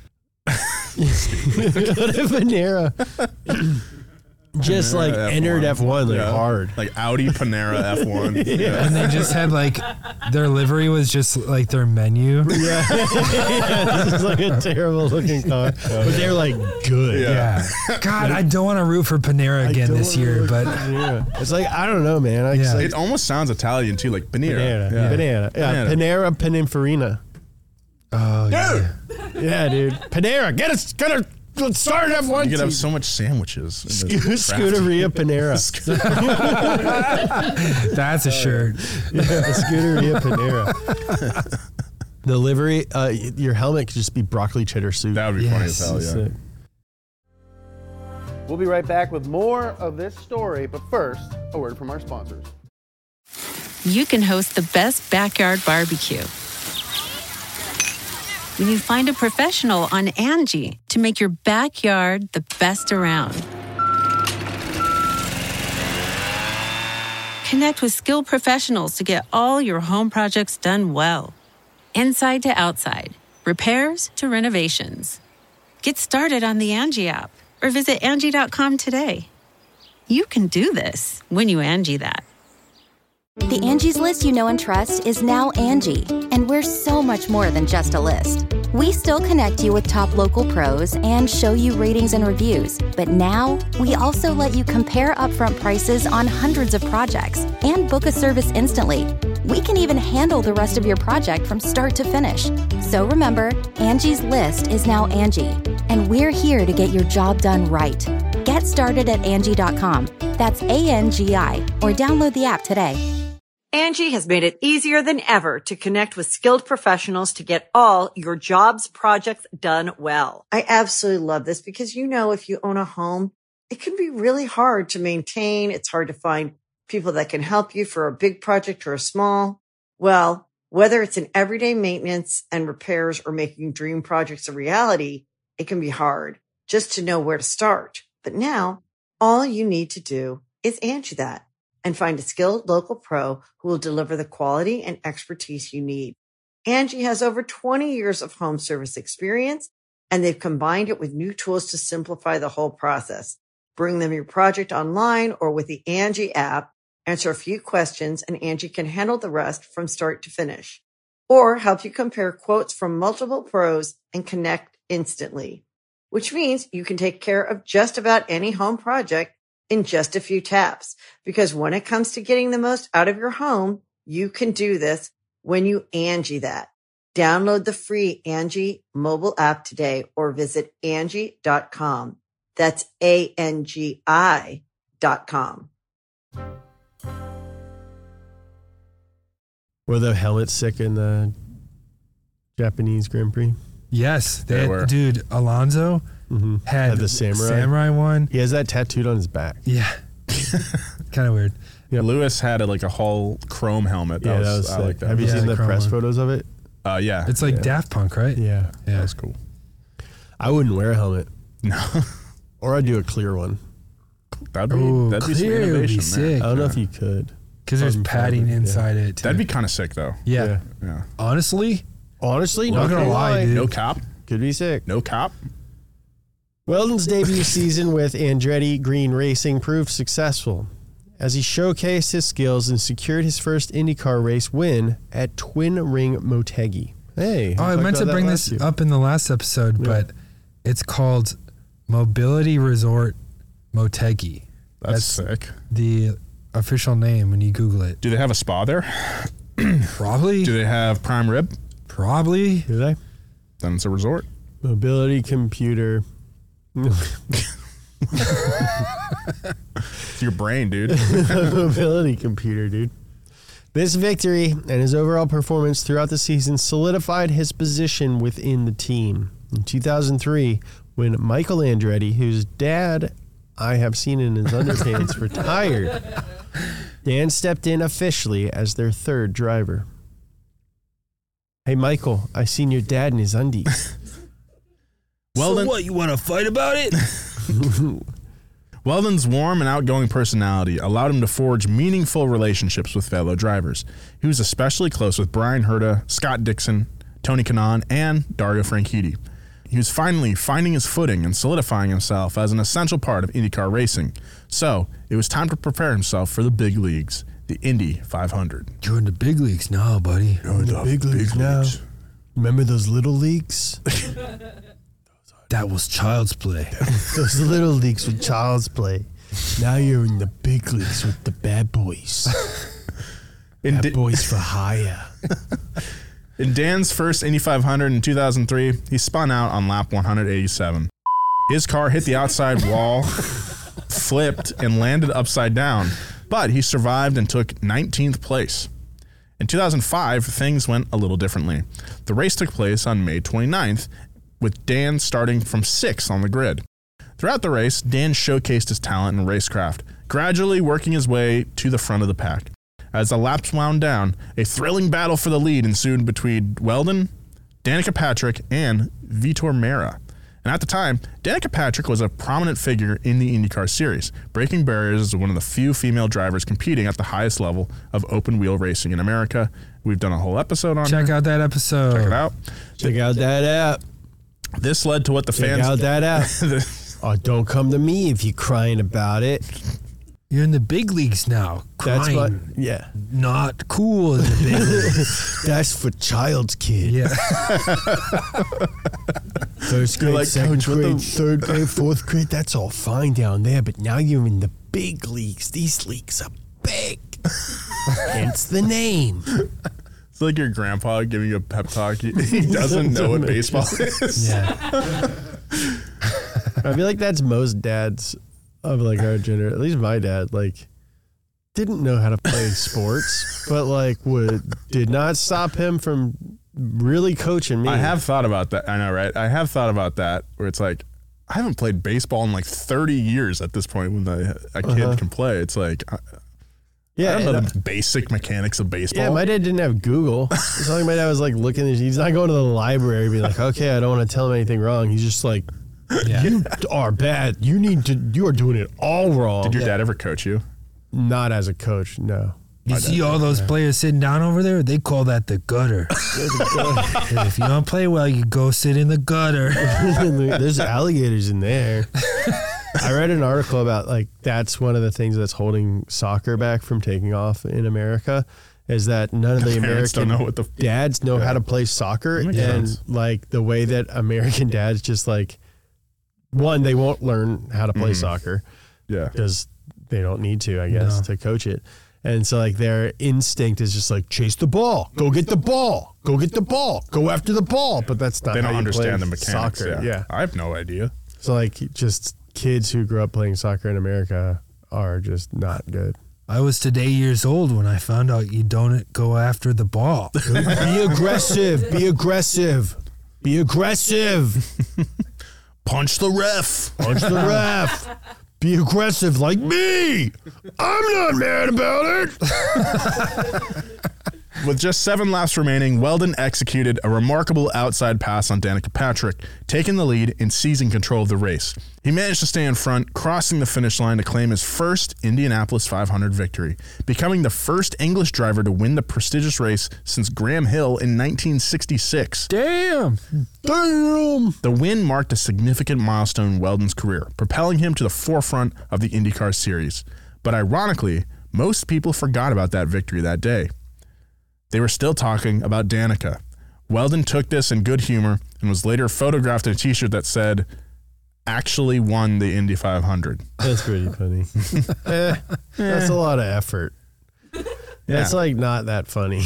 Speaker 3: dude.
Speaker 4: What if Panera just like
Speaker 3: F1.
Speaker 4: entered F1 like
Speaker 3: Yeah.
Speaker 4: hard?
Speaker 3: Like Audi, Panera, F1. Yeah.
Speaker 6: And they just had like their livery was just like their menu.
Speaker 4: Yeah. This is like a terrible looking car. But they're like good.
Speaker 3: Yeah.
Speaker 6: God, I don't want to root for Panera again this year, but
Speaker 4: Yeah. It's like, I don't know, man.
Speaker 6: Yeah.
Speaker 3: It almost sounds Italian too, like Panera.
Speaker 4: Panera.
Speaker 3: Yeah.
Speaker 4: Panera. Yeah.
Speaker 3: Panera.
Speaker 4: Panera Pininfarina.
Speaker 6: oh,
Speaker 3: Dude,
Speaker 6: yeah.
Speaker 4: Yeah, dude. Panera. Let's start an F1
Speaker 3: you could
Speaker 4: team.
Speaker 3: have so much sandwiches. in the craft.
Speaker 4: Scuderia Panera.
Speaker 6: That's a shirt.
Speaker 4: Yeah, Scuderia Panera. The livery, your helmet could just be broccoli cheddar soup.
Speaker 3: That would be funny as
Speaker 6: Yes.
Speaker 3: hell, yeah.
Speaker 4: Sick.
Speaker 7: We'll be right back with more of this story, but first, a word from our sponsors.
Speaker 8: You can host the best backyard barbecue when you find a professional on Angie to make your backyard the best around. Connect with skilled professionals to get all your home projects done well. Inside to outside, repairs to renovations. Get started on the Angie app or visit Angie.com today. You can do this when you Angie that.
Speaker 9: The Angie's List you know and trust is now Angie, and we're so much more than just a list. We still connect you with top local pros and show you ratings and reviews, but now we also let you compare upfront prices on hundreds of projects and book a service instantly. We can even handle the rest of your project from start to finish. So remember, Angie's List is now Angie, and we're here to get your job done right. Get started at Angie.com. That's ANGI, or download the app today.
Speaker 1: Angie has made it easier than ever to connect with skilled professionals to get all your jobs projects done well. I absolutely love this because, if you own a home, it can be really hard to maintain. It's hard to find people that can help you for a big project or a small. Well, whether it's in everyday maintenance and repairs or making dream projects a reality, it can be hard just to know where to start. But now all you need to do is Angie that and find a skilled local pro who will deliver the quality and expertise you need. Angie has over 20 years of home service experience, and they've combined it with new tools to simplify the whole process. Bring them your project online or with the Angie app, answer a few questions, and Angie can handle the rest from start to finish. Or help you compare quotes from multiple pros and connect instantly, which means you can take care of just about any home project in just a few taps. Because when it comes to getting the most out of your home, you can do this when you Angie that. Download the free Angie mobile app today or visit Angie.com. That's ANGI.com.
Speaker 4: Were the helmets sick in the Japanese Grand Prix?
Speaker 6: Yes,
Speaker 3: They were.
Speaker 6: dude. Alonso had
Speaker 4: the samurai.
Speaker 6: samurai one.
Speaker 4: He has that tattooed on his back.
Speaker 6: Yeah, kind of weird.
Speaker 4: Yep.
Speaker 3: Lewis had a whole chrome helmet.
Speaker 4: That was
Speaker 3: I
Speaker 4: sick.
Speaker 3: like that.
Speaker 4: Have you
Speaker 6: Yeah,
Speaker 4: seen
Speaker 6: the
Speaker 4: the
Speaker 6: chrome
Speaker 4: press
Speaker 6: one.
Speaker 4: photos of it?
Speaker 3: Yeah.
Speaker 6: It's like Daft Punk, right?
Speaker 4: Yeah.
Speaker 3: That was cool.
Speaker 4: I wouldn't wear a helmet.
Speaker 3: No.
Speaker 4: Or I'd do a clear one.
Speaker 3: That'd be
Speaker 6: Ooh,
Speaker 3: some
Speaker 6: clear would be
Speaker 3: innovation there.
Speaker 6: sick.
Speaker 4: I don't know if you could.
Speaker 6: Because there's
Speaker 4: Carbon
Speaker 6: padding
Speaker 4: fiber, yeah.
Speaker 6: inside it. Too.
Speaker 3: That'd be kind of sick though.
Speaker 6: yeah.
Speaker 3: Yeah.
Speaker 6: Honestly,
Speaker 4: Honestly,
Speaker 6: Not gonna lie, dude.
Speaker 3: No cop.
Speaker 4: Could be sick.
Speaker 3: No cop.
Speaker 4: Weldon's debut season with Andretti Green Racing proved successful as he showcased his skills and secured his first IndyCar race win at Twin Ring Motegi. Hey.
Speaker 6: I meant to bring this up in the last episode, but it's called Mobility Resort Motegi.
Speaker 3: That's sick.
Speaker 6: The official name when you Google it.
Speaker 3: Do they have a spa there?
Speaker 6: Probably.
Speaker 3: Do they have prime rib?
Speaker 6: Probably.
Speaker 4: Do they?
Speaker 3: Then it's a resort.
Speaker 4: Mobility computer.
Speaker 3: It's your brain, dude.
Speaker 4: Mobility computer, dude. This victory and his overall performance throughout the season solidified his position within the team. In 2003, when Michael Andretti, whose dad I have seen in his underpants, retired, Dan stepped in officially as their third driver. Hey, Michael, I seen your dad in his undies.
Speaker 3: Weldon,
Speaker 6: So what, you want to fight about it?
Speaker 3: Weldon's warm and outgoing personality allowed him to forge meaningful relationships with fellow drivers. He was especially close with Brian Herta, Scott Dixon, Tony Kanaan, and Dario Franchitti. He was finally finding his footing and solidifying himself as an essential part of IndyCar racing. So, it was time to prepare himself for the big leagues, the Indy 500.
Speaker 6: You're in the big leagues now, buddy.
Speaker 4: You're in the big leagues now. Remember those little leagues?
Speaker 6: That was child's play.
Speaker 4: Those little leagues with child's play. Now you're in the big leagues with the bad boys. Bad boys for hire.
Speaker 3: In Dan's first Indy 500 in 2003, he spun out on lap 187. His car hit the outside wall, flipped, and landed upside down, but he survived and took 19th place. In 2005, things went a little differently. The race took place on May 29th, with Dan starting from 6th on the grid. Throughout the race, Dan showcased his talent in racecraft, gradually working his way to the front of the pack. As the laps wound down, a thrilling battle for the lead ensued between Weldon, Danica Patrick, and Vitor Meira. And at the time, Danica Patrick was a prominent figure in the IndyCar series, breaking barriers as one of the few female drivers competing at the highest level of open-wheel racing in America. We've done a whole episode on
Speaker 6: Check
Speaker 3: her.
Speaker 6: out that episode.
Speaker 3: Check it out.
Speaker 4: Check out that app.
Speaker 3: This led to what the
Speaker 4: Check
Speaker 3: fans...
Speaker 4: out that app. Oh, don't come to me if you're crying about it.
Speaker 6: You're in the big leagues now.
Speaker 4: That's what.
Speaker 6: Crying.
Speaker 4: Yeah.
Speaker 6: Not cool in the big leagues.
Speaker 4: That's for child's kid.
Speaker 6: Yeah.
Speaker 4: First grade,
Speaker 3: like,
Speaker 4: second
Speaker 3: Coach, what
Speaker 4: grade,
Speaker 3: the-
Speaker 4: third grade, fourth grade, that's all fine down there. But now you're in the big leagues. These leagues are big. Hence the name.
Speaker 3: It's like your grandpa giving you a pep talk. He doesn't know what baseball is.
Speaker 6: Yeah.
Speaker 4: I feel like that's most dads of like our gender. At least my dad, like, didn't know how to play sports, but like did not stop him from really coaching me.
Speaker 3: I have thought about that. I know, right? I have thought about that where it's like, I haven't played baseball in like 30 years at this point when a kid can play. It's like, I don't know the basic mechanics of baseball.
Speaker 4: Yeah, my dad didn't have Google. It's not like my dad was like looking. He's not going to the library being like, okay, I don't want to tell him anything wrong. He's just like, you are bad. You are doing it all wrong.
Speaker 3: Did your dad ever coach you?
Speaker 4: Not as a coach, no.
Speaker 6: You see all those players sitting down over there? They call that the gutter. And if you don't play well, you go sit in the gutter.
Speaker 4: There's alligators in there. I read an article about like that's one of the things that's holding soccer back from taking off in America is that none of the
Speaker 3: Parents
Speaker 4: American
Speaker 3: don't know what the
Speaker 4: dads know how to play soccer,
Speaker 3: makes
Speaker 4: and
Speaker 3: sense.
Speaker 4: like the way that American dads just like one, they won't learn how to play soccer
Speaker 3: Yeah.
Speaker 4: because they don't need to, I guess, to coach it. And so like their instinct is just like chase the ball, go get the ball, go get the ball, go after the ball. But that's not
Speaker 3: They
Speaker 4: how
Speaker 3: don't
Speaker 4: you
Speaker 3: understand
Speaker 4: play
Speaker 3: the mechanics.
Speaker 4: soccer.
Speaker 3: Yeah. I have no idea.
Speaker 4: So like just kids who grew up playing soccer in America are just not good.
Speaker 6: I was today years old when I found out you don't go after the ball.
Speaker 4: Be aggressive. Be aggressive. Be aggressive.
Speaker 3: Punch the ref.
Speaker 4: Punch the ref. Be aggressive like me. I'm not mad about it.
Speaker 3: With just 7 laps remaining, Weldon executed a remarkable outside pass on Danica Patrick, taking the lead and seizing control of the race. He managed to stay in front, crossing the finish line to claim his first Indianapolis 500 victory, becoming the first English driver to win the prestigious race since Graham Hill in 1966.
Speaker 6: Damn.
Speaker 3: The win marked a significant milestone in Weldon's career, propelling him to the forefront of the IndyCar series. But ironically, most people forgot about that victory that day. They were still talking about Danica. Weldon took this in good humor and was later photographed in a t-shirt that said, actually won the Indy 500.
Speaker 4: That's pretty funny. That's a lot of effort. That's like not that funny.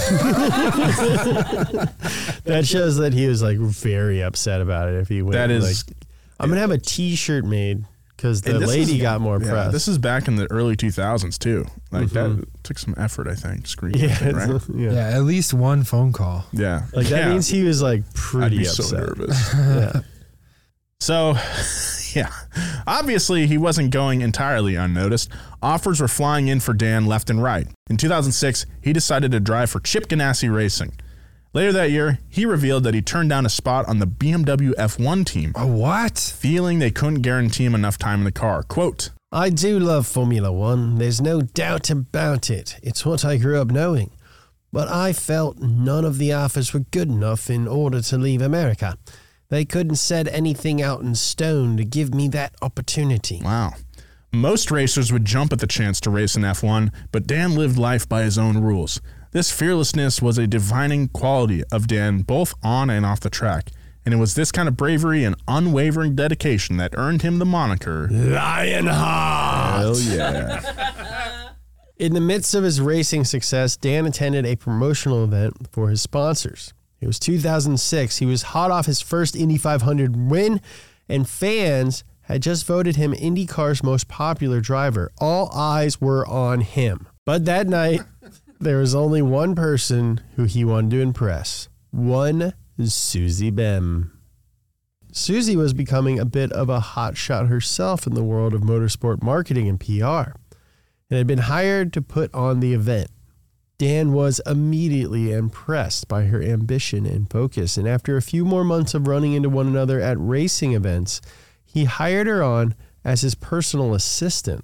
Speaker 4: That shows that he was like very upset about it if he went.
Speaker 3: That is.
Speaker 4: Like, I'm going to have a t-shirt made because the lady got more press.
Speaker 3: This is back in the early 2000s too. Like that took some effort, I think. Right?
Speaker 6: Yeah, at least one phone call.
Speaker 3: Yeah.
Speaker 4: Like that means he was like pretty
Speaker 3: I'd be
Speaker 4: upset.
Speaker 3: so nervous.
Speaker 4: Yeah.
Speaker 3: So, yeah, obviously he wasn't going entirely unnoticed. Offers were flying in for Dan left and right. In 2006, he decided to drive for Chip Ganassi Racing. Later that year, he revealed that he turned down a spot on the BMW F1 team.
Speaker 6: Oh, what?
Speaker 3: Feeling they couldn't guarantee him enough time in the car. Quote,
Speaker 4: I do love Formula One. There's no doubt about it. It's what I grew up knowing. But I felt none of the offers were good enough in order to leave America. They couldn't set anything out in stone to give me that opportunity.
Speaker 3: Wow. Most racers would jump at the chance to race in F1, but Dan lived life by his own rules. This fearlessness was a defining quality of Dan both on and off the track, and it was this kind of bravery and unwavering dedication that earned him the moniker
Speaker 4: Lionheart.
Speaker 3: Hell yeah.
Speaker 4: In the midst of his racing success, Dan attended a promotional event for his sponsors. It was 2006. He was hot off his first Indy 500 win, and fans had just voted him IndyCar's most popular driver. All eyes were on him. But that night, there was only one person who he wanted to impress. One Susie Bem. Susie was becoming a bit of a hotshot herself in the world of motorsport marketing and PR, and had been hired to put on the event. Dan was immediately impressed by her ambition and focus, and after a few more months of running into one another at racing events, he hired her on as his personal assistant.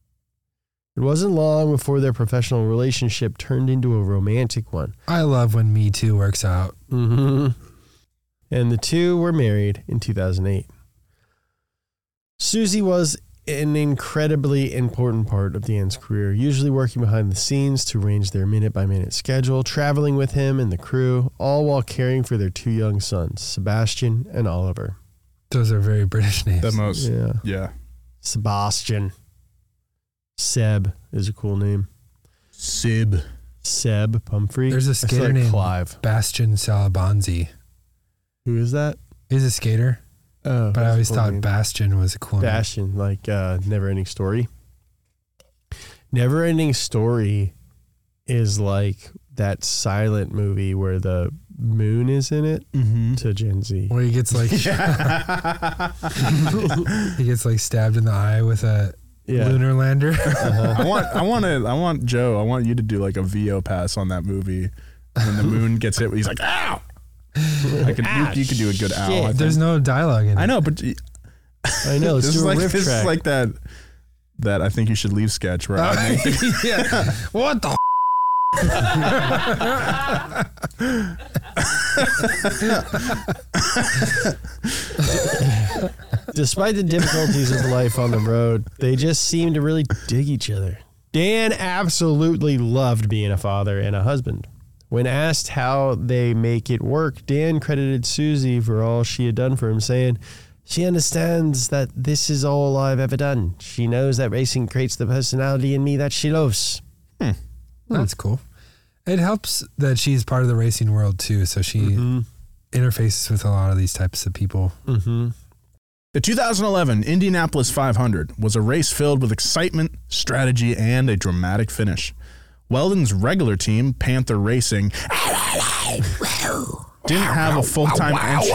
Speaker 4: It wasn't long before their professional relationship turned into a romantic one.
Speaker 6: I love when Me Too works out.
Speaker 4: Mm-hmm. And the two were married in 2008. Susie was an incredibly important part of Dan's career, usually working behind the scenes to arrange their minute-by-minute schedule, traveling with him and the crew, all while caring for their two young sons, Sebastian and Oliver.
Speaker 6: Those are very British names.
Speaker 3: The most,
Speaker 4: yeah. Sebastian. Seb is a cool name.
Speaker 3: Seb
Speaker 4: Pumphrey.
Speaker 6: There's a skater named
Speaker 4: Clive.
Speaker 6: Bastian Salabanzi.
Speaker 4: Who is that?
Speaker 6: He's a skater.
Speaker 4: Oh,
Speaker 6: but I always thought Bastion was a cool name.
Speaker 4: Bastion, like Never Ending Story. Never Ending Story is like that silent movie where the moon is in it to Gen Z.
Speaker 6: Where he gets like he gets like stabbed in the eye with a lunar lander.
Speaker 3: I want Joe. I want you to do like a VO pass on that movie. When the moon gets hit, he's like, "Ow!" You could do a good owl. I think.
Speaker 6: There's no dialogue in it.
Speaker 3: I know, but
Speaker 4: I know.
Speaker 3: This is like that I think you should leave sketch where I make
Speaker 6: What the?
Speaker 4: Despite the difficulties of life on the road, they just seem to really dig each other. Dan absolutely loved being a father and a husband. When asked how they make it work, Dan credited Susie for all she had done for him, saying, "She understands that this is all I've ever done. She knows that racing creates the personality in me that she loves."
Speaker 6: That's cool. It helps that she's part of the racing world too, so she interfaces with a lot of these types of people.
Speaker 3: The 2011 Indianapolis 500 was a race filled with excitement, strategy, and a dramatic finish. Weldon's regular team, Panther Racing, didn't have a full-time entry.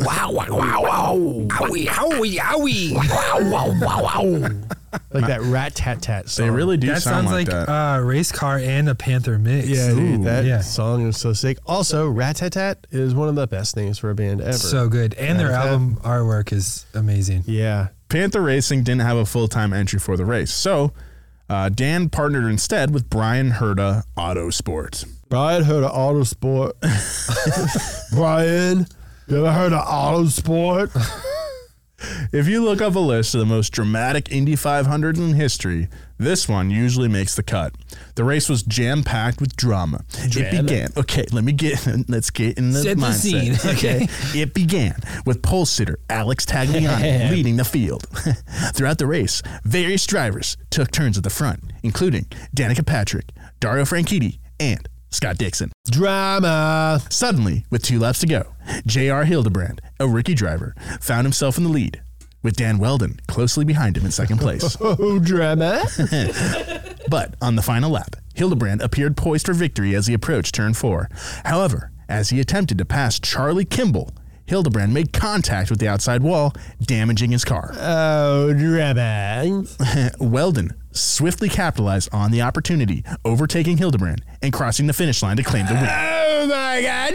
Speaker 4: Like that rat-tat-tat song.
Speaker 3: They really do
Speaker 6: That
Speaker 3: sound
Speaker 6: sounds like
Speaker 3: that.
Speaker 6: a race car and a Panther mix.
Speaker 4: Yeah, dude,
Speaker 6: Ooh,
Speaker 4: that song is so sick. Also, Rat-Tat-Tat is one of the best names for a band ever.
Speaker 6: So good. And their album artwork is amazing.
Speaker 4: Yeah.
Speaker 3: Panther Racing didn't have a full-time entry for the race, so Dan partnered instead with Brian Herta Autosport.
Speaker 4: Brian Herta Autosport. Brian, you ever heard of Autosport?
Speaker 3: If you look up a list of the most dramatic Indy 500s in history, this one usually makes the cut. The race was jam-packed with drama. It began. Okay, let's get in the
Speaker 6: Set the
Speaker 3: mindset.
Speaker 6: scene, okay.
Speaker 3: It began with pole sitter Alex Tagliani leading the field. Throughout the race, various drivers took turns at the front, including Danica Patrick, Dario Franchitti, and Scott Dixon.
Speaker 4: Drama.
Speaker 3: Suddenly, with 2 laps to go, J.R. Hildebrand, a rookie driver, found himself in the lead, with Dan Weldon closely behind him in second place.
Speaker 4: Oh, drama.
Speaker 3: But on the final lap, Hildebrand appeared poised for victory as he approached turn 4. However, as he attempted to pass Charlie Kimball, Hildebrand made contact with the outside wall, damaging his car.
Speaker 4: Oh, drama.
Speaker 3: Weldon swiftly capitalized on the opportunity, overtaking Hildebrand and crossing the finish line to claim the win.
Speaker 4: Oh, my God,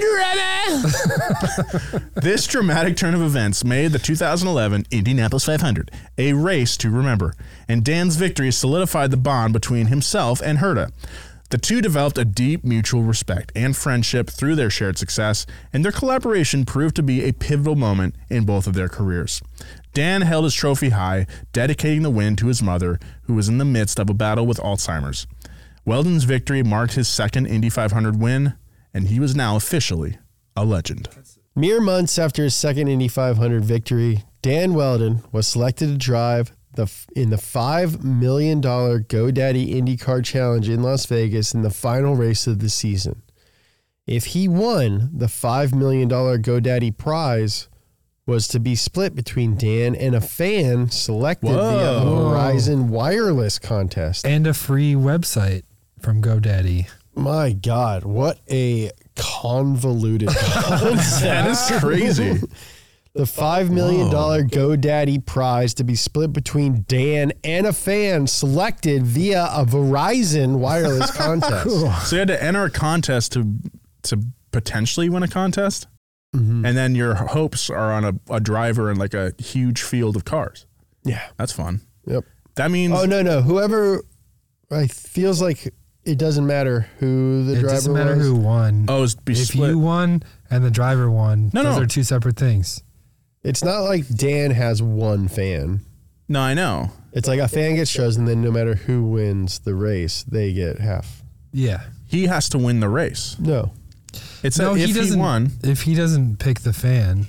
Speaker 4: drama.
Speaker 3: This dramatic turn of events made the 2011 Indianapolis 500 a race to remember, and Dan's victory solidified the bond between himself and Herta. The two developed a deep mutual respect and friendship through their shared success, and their collaboration proved to be a pivotal moment in both of their careers. Dan held his trophy high, dedicating the win to his mother, who was in the midst of a battle with Alzheimer's. Weldon's victory marked his second Indy 500 win, and he was now officially a legend.
Speaker 4: Mere months after his second Indy 500 victory, Dan Weldon was selected to drive in the $5 million GoDaddy IndyCar Challenge in Las Vegas in the final race of the season. If he won, the $5 million GoDaddy prize was to be split between Dan and a fan selected via a Verizon wireless contest.
Speaker 6: And a free website from GoDaddy.
Speaker 4: My God, what a convoluted concept.
Speaker 3: That is crazy.
Speaker 4: The $5 million GoDaddy prize to be split between Dan and a fan selected via a Verizon wireless contest.
Speaker 3: So you had to enter a contest to potentially win a contest? Mm-hmm. And then your hopes are on a driver in like a huge field of cars.
Speaker 4: Yeah.
Speaker 3: That's fun.
Speaker 4: Yep.
Speaker 3: That means...
Speaker 4: Oh, no. Whoever... It feels like it doesn't matter who the driver was.
Speaker 6: It doesn't matter who won.
Speaker 3: Oh, it's be
Speaker 6: if
Speaker 3: split.
Speaker 6: you won and the driver won, those are two separate things.
Speaker 4: It's not like Dan has one fan.
Speaker 3: No, I know.
Speaker 4: It's like a fan gets chosen, then no matter who wins the race, they get half.
Speaker 6: Yeah.
Speaker 3: He has to win the race.
Speaker 4: No.
Speaker 3: If he won.
Speaker 6: If he doesn't pick the fan,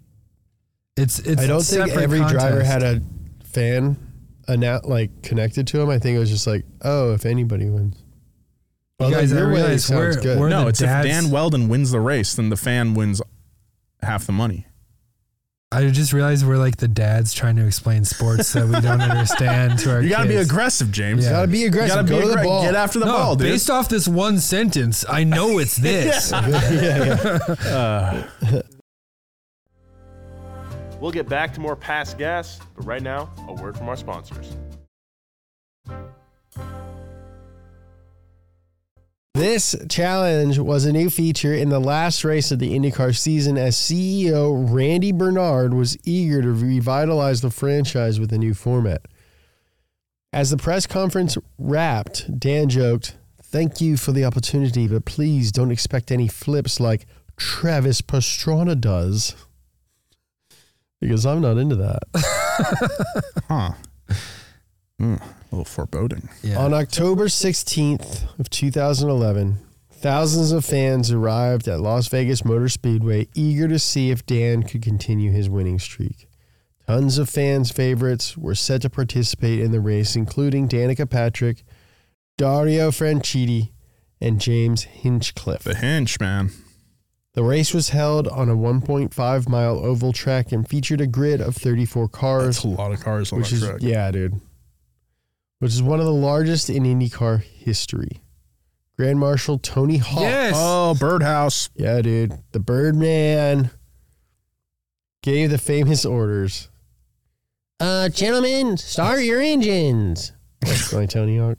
Speaker 6: it's
Speaker 4: I don't think every driver had a fan connected to him. I think it was just like, oh, if anybody wins.
Speaker 6: You guys, I realize
Speaker 4: sounds good.
Speaker 3: No, it's if Dan Weldon wins the race, then the fan wins half the money.
Speaker 6: I just realized we're like the dads trying to explain sports that we don't understand to our kids.
Speaker 3: You gotta be aggressive, James.
Speaker 4: You gotta be aggressive. Go to the ball.
Speaker 3: Get after the ball, dude.
Speaker 6: Based off this one sentence, I know it's this.
Speaker 2: We'll get back to more Past Gas, but right now, a word from our sponsors.
Speaker 4: This challenge was a new feature in the last race of the IndyCar season as CEO Randy Bernard was eager to revitalize the franchise with a new format. As the press conference wrapped, Dan joked, "Thank you for the opportunity, but please don't expect any flips like Travis Pastrana does." Because I'm not into that.
Speaker 3: Huh. A little foreboding.
Speaker 6: Yeah.
Speaker 4: On October 16th of 2011, thousands of fans arrived at Las Vegas Motor Speedway eager to see if Dan could continue his winning streak. Tons of fans' favorites were set to participate in the race, including Danica Patrick, Dario Franchitti, and James Hinchcliffe.
Speaker 3: The Hinch, man.
Speaker 4: The race was held on a 1.5-mile oval track and featured a grid of 34 cars.
Speaker 3: That's a lot of cars on that track.
Speaker 4: Yeah, dude. Which is one of the largest in IndyCar history. Grand Marshal Tony Hawk.
Speaker 6: Yes.
Speaker 3: Oh, Birdhouse.
Speaker 4: Yeah, dude. The Birdman gave the famous orders. Gentlemen, start your engines. That's my Tony Hawk.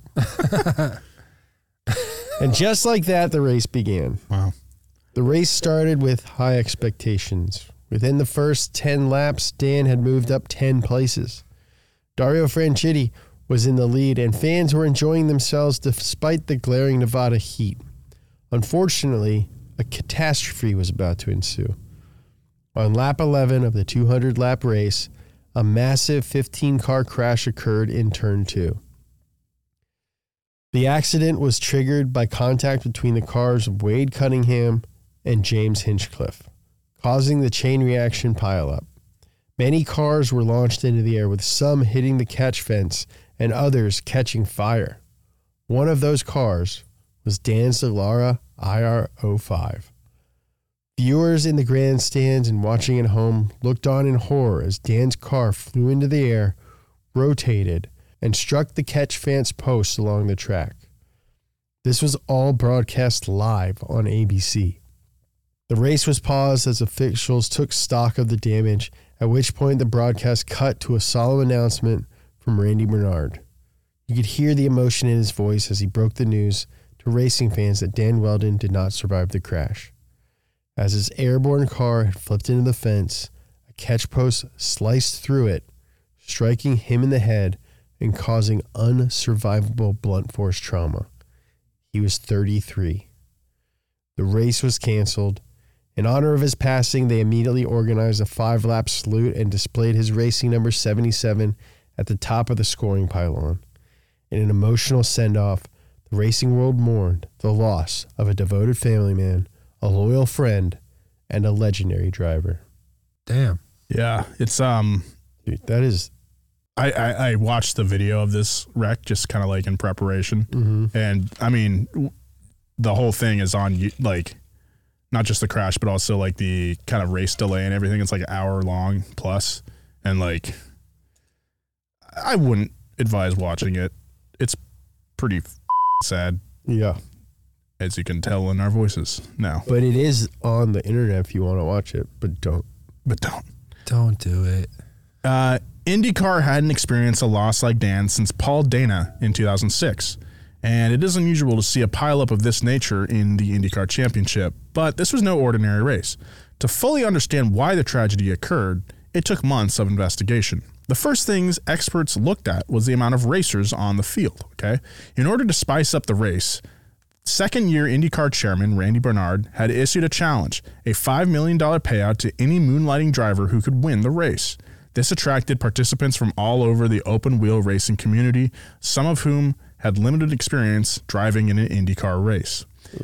Speaker 4: And just like that, the race began.
Speaker 3: Wow.
Speaker 4: The race started with high expectations. Within the first 10 laps, Dan had moved up 10 places. Dario Franchitti was in the lead, and fans were enjoying themselves despite the glaring Nevada heat. Unfortunately, a catastrophe was about to ensue. On lap 11 of the 200-lap race, a massive 15-car crash occurred in Turn 2. The accident was triggered by contact between the cars of Wade Cunningham and James Hinchcliffe, causing the chain reaction pileup. Many cars were launched into the air, with some hitting the catch fence and others catching fire. One of those cars was Dan's Dallara IR05. Viewers in the grandstands and watching at home looked on in horror as Dan's car flew into the air, rotated, and struck the catch fence post along the track. This was all broadcast live on ABC. The race was paused as officials took stock of the damage, at which point the broadcast cut to a solemn announcement from Randy Bernard. You could hear the emotion in his voice as he broke the news to racing fans that Dan Wheldon did not survive the crash. As his airborne car had flipped into the fence, a catch post sliced through it, striking him in the head and causing unsurvivable blunt force trauma. He was 33. The race was canceled. In honor of his passing, they immediately organized a 5-lap salute and displayed his racing number 77 at the top of the scoring pylon. In an emotional send-off, the racing world mourned the loss of a devoted family man, a loyal friend, and a legendary driver.
Speaker 6: Damn.
Speaker 3: Yeah, it's
Speaker 4: Dude, that is...
Speaker 3: I watched the video of this wreck just kind of like in preparation, and I mean, the whole thing is on like not just the crash, but also like the kind of race delay and everything. It's like an hour long plus, and like I wouldn't advise watching it. It's pretty sad.
Speaker 4: Yeah.
Speaker 3: As you can tell in our voices now.
Speaker 4: But it is on the internet if you want to watch it, but don't.
Speaker 6: Don't do it.
Speaker 3: IndyCar hadn't experienced a loss like Dan since Paul Dana in 2006, and it is unusual to see a pileup of this nature in the IndyCar Championship, but this was no ordinary race. To fully understand why the tragedy occurred, it took months of investigation. The first things experts looked at was the amount of racers on the field, okay? In order to spice up the race, second-year IndyCar chairman Randy Bernard had issued a challenge, a $5 million payout to any moonlighting driver who could win the race. This attracted participants from all over the open-wheel racing community, some of whom had limited experience driving in an IndyCar race.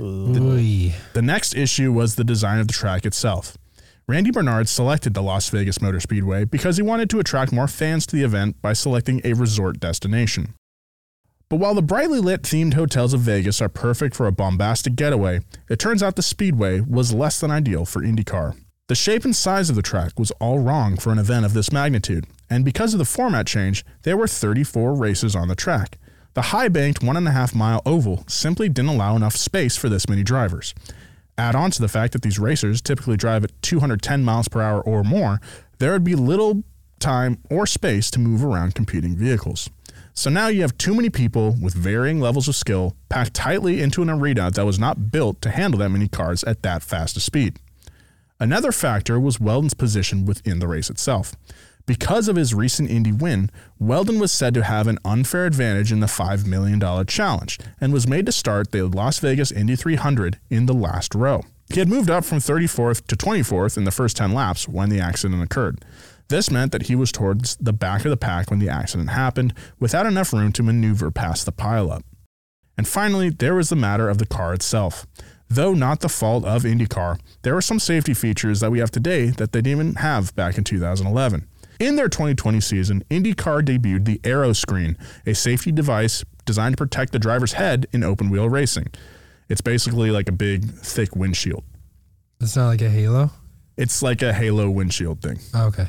Speaker 3: The next issue was the design of the track itself. Randy Bernard selected the Las Vegas Motor Speedway because he wanted to attract more fans to the event by selecting a resort destination. But while the brightly lit themed hotels of Vegas are perfect for a bombastic getaway, it turns out the Speedway was less than ideal for IndyCar. The shape and size of the track was all wrong for an event of this magnitude, and because of the format change, there were 34 races on the track. The high-banked 1.5-mile oval simply didn't allow enough space for this many drivers. Add on to the fact that these racers typically drive at 210 miles per hour or more, there would be little time or space to move around competing vehicles. So now you have too many people with varying levels of skill packed tightly into an arena that was not built to handle that many cars at that fast a speed. Another factor was Wheldon's position within the race itself. Because of his recent Indy win, Wheldon was said to have an unfair advantage in the $5 million challenge and was made to start the Las Vegas Indy 300 in the last row. He had moved up from 34th to 24th in the first 10 laps when the accident occurred. This meant that he was towards the back of the pack when the accident happened, without enough room to maneuver past the pileup. And finally, there was the matter of the car itself. Though not the fault of IndyCar, there were some safety features that we have today that they didn't even have back in 2011. In their 2020 season, IndyCar debuted the Aero Screen, a safety device designed to protect the driver's head in open-wheel racing. It's basically like a big, thick windshield.
Speaker 6: It's not like a halo?
Speaker 3: It's like a halo windshield thing.
Speaker 6: Oh, okay.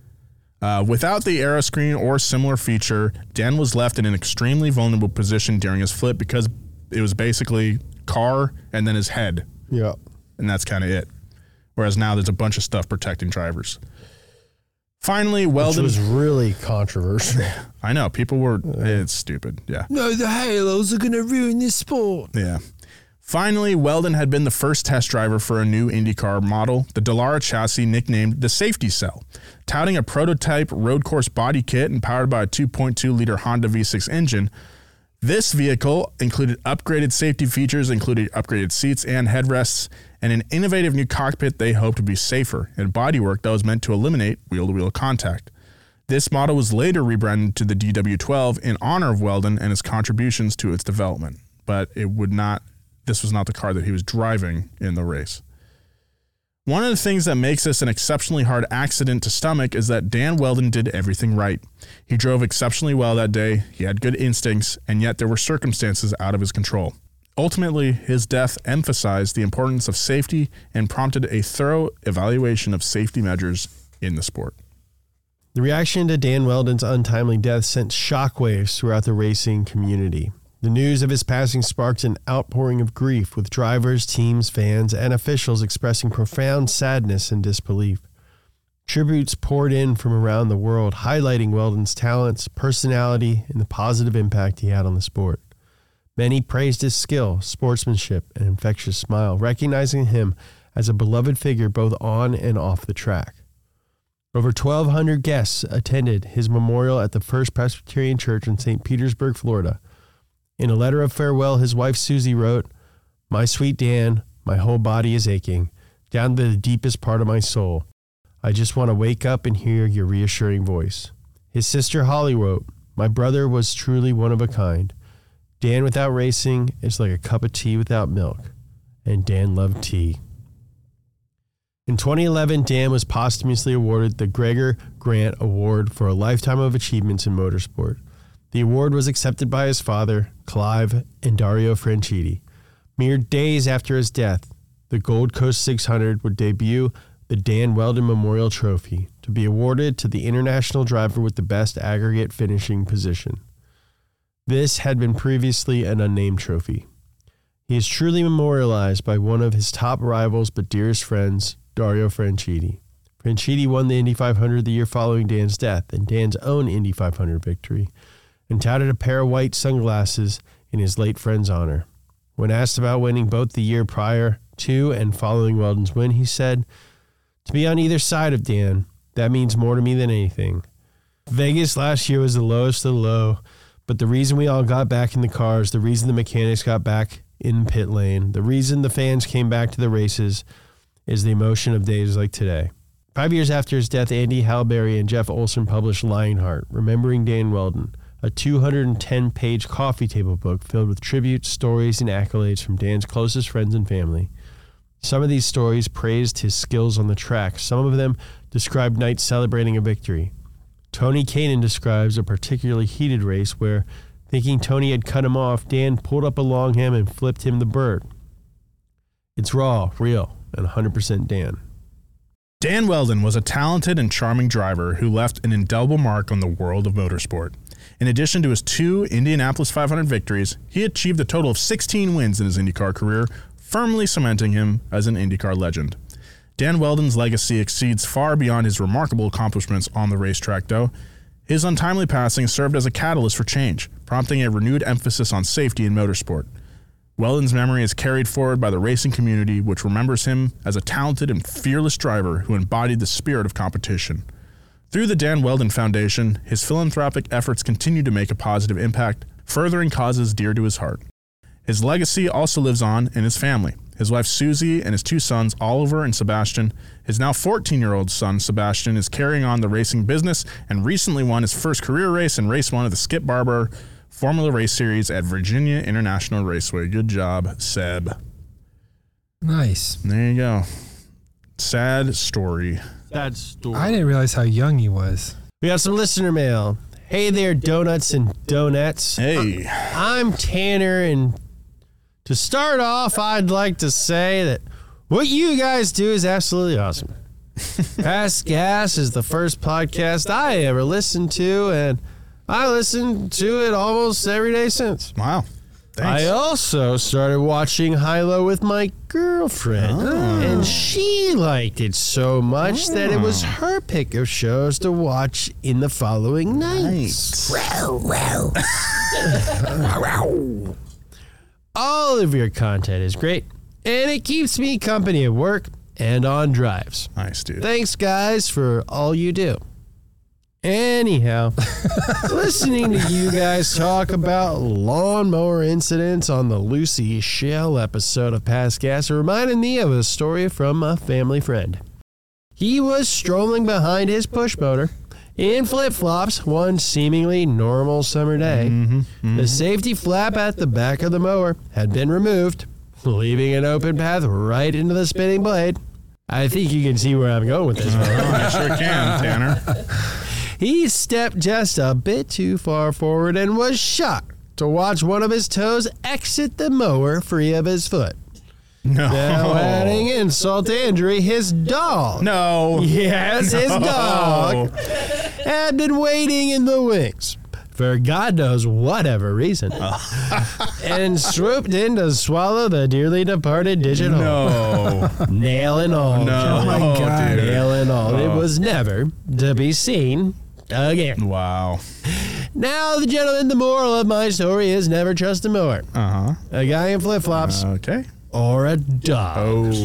Speaker 3: Yeah. Without the Aero Screen or similar feature, Dan was left in an extremely vulnerable position during his flip because it was basically car and then his head.
Speaker 4: Yeah.
Speaker 3: And that's kind of it. Whereas now there's a bunch of stuff protecting drivers. Finally, Wheldon...
Speaker 4: Which was really controversial.
Speaker 3: I know. People were... It's stupid. Yeah.
Speaker 6: No, the halos are going to ruin this sport.
Speaker 3: Yeah. Finally, Wheldon had been the first test driver for a new IndyCar model, the Dallara chassis nicknamed the Safety Cell. Touting a prototype road course body kit and powered by a 2.2-liter Honda V6 engine, this vehicle included upgraded safety features, including upgraded seats and headrests, and an innovative new cockpit they hoped would be safer, and bodywork that was meant to eliminate wheel-to-wheel contact. This model was later rebranded to the DW12 in honor of Weldon and his contributions to its development, but this was not the car that he was driving in the race. One of the things that makes this an exceptionally hard accident to stomach is that Dan Weldon did everything right. He drove exceptionally well that day, he had good instincts, and yet there were circumstances out of his control. Ultimately, his death emphasized the importance of safety and prompted a thorough evaluation of safety measures in the sport.
Speaker 4: The reaction to Dan Weldon's untimely death sent shockwaves throughout the racing community. The news of his passing sparked an outpouring of grief, with drivers, teams, fans, and officials expressing profound sadness and disbelief. Tributes poured in from around the world, highlighting Weldon's talents, personality, and the positive impact he had on the sport. Many praised his skill, sportsmanship, and infectious smile, recognizing him as a beloved figure both on and off the track. Over 1,200 guests attended his memorial at the First Presbyterian Church in St. Petersburg, Florida. In a letter of farewell, his wife Susie wrote, "My sweet Dan, my whole body is aching, down to the deepest part of my soul. I just want to wake up and hear your reassuring voice." His sister Holly wrote, "My brother was truly one of a kind. Dan without racing is like a cup of tea without milk." And Dan loved tea. In 2011, Dan was posthumously awarded the Gregor Grant Award for a lifetime of achievements in motorsport. The award was accepted by his father, Clive, and Dario Franchitti. Mere days after his death, the Gold Coast 600 would debut the Dan Weldon Memorial Trophy to be awarded to the international driver with the best aggregate finishing position. This had been previously an unnamed trophy. He is truly memorialized by one of his top rivals but dearest friends, Dario Franchitti. Franchitti won the Indy 500 the year following Dan's death and Dan's own Indy 500 victory, and touted a pair of white sunglasses in his late friend's honor. When asked about winning both the year prior to and following Weldon's win, he said, "To be on either side of Dan, that means more to me than anything. Vegas last year was the lowest of the low, but the reason we all got back in the cars, the reason the mechanics got back in pit lane, the reason the fans came back to the races is the emotion of days like today." 5 years after his death, Andy Halberry and Jeff Olson published Lionheart, Remembering Dan Weldon, a 210-page coffee table book filled with tributes, stories, and accolades from Dan's closest friends and family. Some of these stories praised his skills on the track. Some of them described nights celebrating a victory. Tony Kanaan describes a particularly heated race where, thinking Tony had cut him off, Dan pulled up along him and flipped him the bird. It's raw, real, and 100% Dan.
Speaker 3: Dan Weldon was a talented and charming driver who left an indelible mark on the world of motorsport. In addition to his 2 Indianapolis 500 victories, he achieved a total of 16 wins in his IndyCar career, firmly cementing him as an IndyCar legend. Dan Weldon's legacy exceeds far beyond his remarkable accomplishments on the racetrack, though. His untimely passing served as a catalyst for change, prompting a renewed emphasis on safety in motorsport. Weldon's memory is carried forward by the racing community, which remembers him as a talented and fearless driver who embodied the spirit of competition. Through the Dan Weldon Foundation, his philanthropic efforts continue to make a positive impact, furthering causes dear to his heart. His legacy also lives on in his family. His wife Susie and his 2 sons, Oliver and Sebastian. His now 14-year-old son, Sebastian, is carrying on the racing business and recently won his first career race in race 1 of the Skip Barber Formula Race Series at Virginia International Raceway. Good job, Seb.
Speaker 6: Nice.
Speaker 3: There you go. Sad story.
Speaker 4: Sad story.
Speaker 6: I didn't realize how young he was.
Speaker 4: We got some listener mail. Hey there, donuts and donuts.
Speaker 3: Hey.
Speaker 4: I'm Tanner, and to start off, I'd like to say that what you guys do is absolutely awesome. Past Gas is the first podcast I ever listened to, and I listen to it almost every day since.
Speaker 3: Wow. Thanks.
Speaker 4: I also started watching Hilo with my girlfriend, and she liked it so much that it was her pick of shows to watch in the following nights. All of your content is great, and it keeps me company at work and on drives.
Speaker 3: Nice, dude.
Speaker 4: Thanks, guys, for all you do. Anyhow, listening to you guys talk about lawnmower incidents on the Lucy Shell episode of Past Gas reminded me of a story from a family friend. He was strolling behind his push motor In flip-flops, one seemingly normal summer day, the safety flap at the back of the mower had been removed, leaving an open path right into the spinning blade. I think you can see where I'm going with this one.
Speaker 3: I sure can, Tanner.
Speaker 4: He stepped just a bit too far forward and was shocked to watch one of his toes exit the mower free of his foot.
Speaker 3: No.
Speaker 4: Now adding insult to injury, his dog.
Speaker 3: No.
Speaker 4: Yes, his dog had been waiting in the wings for God knows whatever reason, and swooped in to swallow the dearly departed digital.
Speaker 3: No.
Speaker 4: Nail and all.
Speaker 3: No.
Speaker 6: Oh my God.
Speaker 3: Dude.
Speaker 4: Nail and all. It was never to be seen again.
Speaker 3: Wow.
Speaker 4: Now, the gentleman, the moral of my story is never trust a mower,
Speaker 3: Uh-huh.
Speaker 4: a guy in flip-flops,
Speaker 3: Okay.
Speaker 4: or a dog.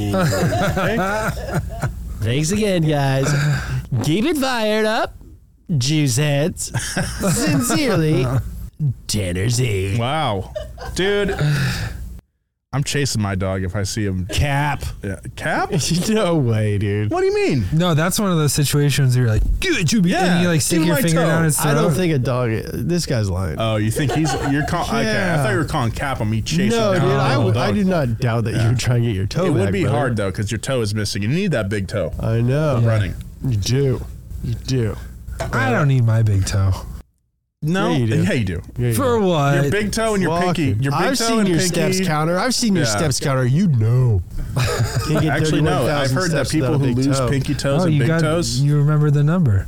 Speaker 3: Oh.
Speaker 4: Thanks again, guys. Keep it fired up, juice heads. Sincerely, Tanner Z.
Speaker 3: Wow. Dude, I'm chasing my dog if I see him.
Speaker 4: Cap.
Speaker 3: Yeah. Cap?
Speaker 4: No way, dude.
Speaker 3: What do you mean?
Speaker 6: No, that's one of those situations where you're like, good, you be,
Speaker 3: Yeah,
Speaker 6: and you like stick
Speaker 3: give
Speaker 6: your
Speaker 3: my
Speaker 6: finger
Speaker 3: toe.
Speaker 6: down his throat.
Speaker 4: I don't think a dog. This guy's lying.
Speaker 3: Oh, you think you're calling, okay, I thought you were calling Cap on me chasing
Speaker 4: No, dude,
Speaker 3: down a little
Speaker 4: I
Speaker 3: dog.
Speaker 4: do not doubt that you're trying to get your toe
Speaker 3: It
Speaker 4: back,
Speaker 3: would be
Speaker 4: brother.
Speaker 3: hard, though, because your toe is missing. You need that big toe.
Speaker 4: I know.
Speaker 3: Running.
Speaker 4: You do. You do.
Speaker 6: I don't need my big toe.
Speaker 3: No.
Speaker 4: Yeah, you do.
Speaker 3: Yeah, you do.
Speaker 4: Yeah, you
Speaker 6: For
Speaker 4: do.
Speaker 6: what?
Speaker 3: Your big toe and your pinky. Your big
Speaker 4: I've
Speaker 3: toe
Speaker 4: seen
Speaker 3: and
Speaker 4: your
Speaker 3: pinky.
Speaker 4: steps counter. I've seen your
Speaker 3: Yeah.
Speaker 4: steps counter. You know. Can't get
Speaker 3: Actually, no. I've
Speaker 4: 31,000
Speaker 3: heard that
Speaker 4: steps
Speaker 3: people
Speaker 4: without a
Speaker 3: who
Speaker 4: big
Speaker 3: lose
Speaker 4: toe.
Speaker 3: pinky toes
Speaker 6: Oh,
Speaker 3: and
Speaker 6: you
Speaker 3: big toes,
Speaker 6: You remember the number.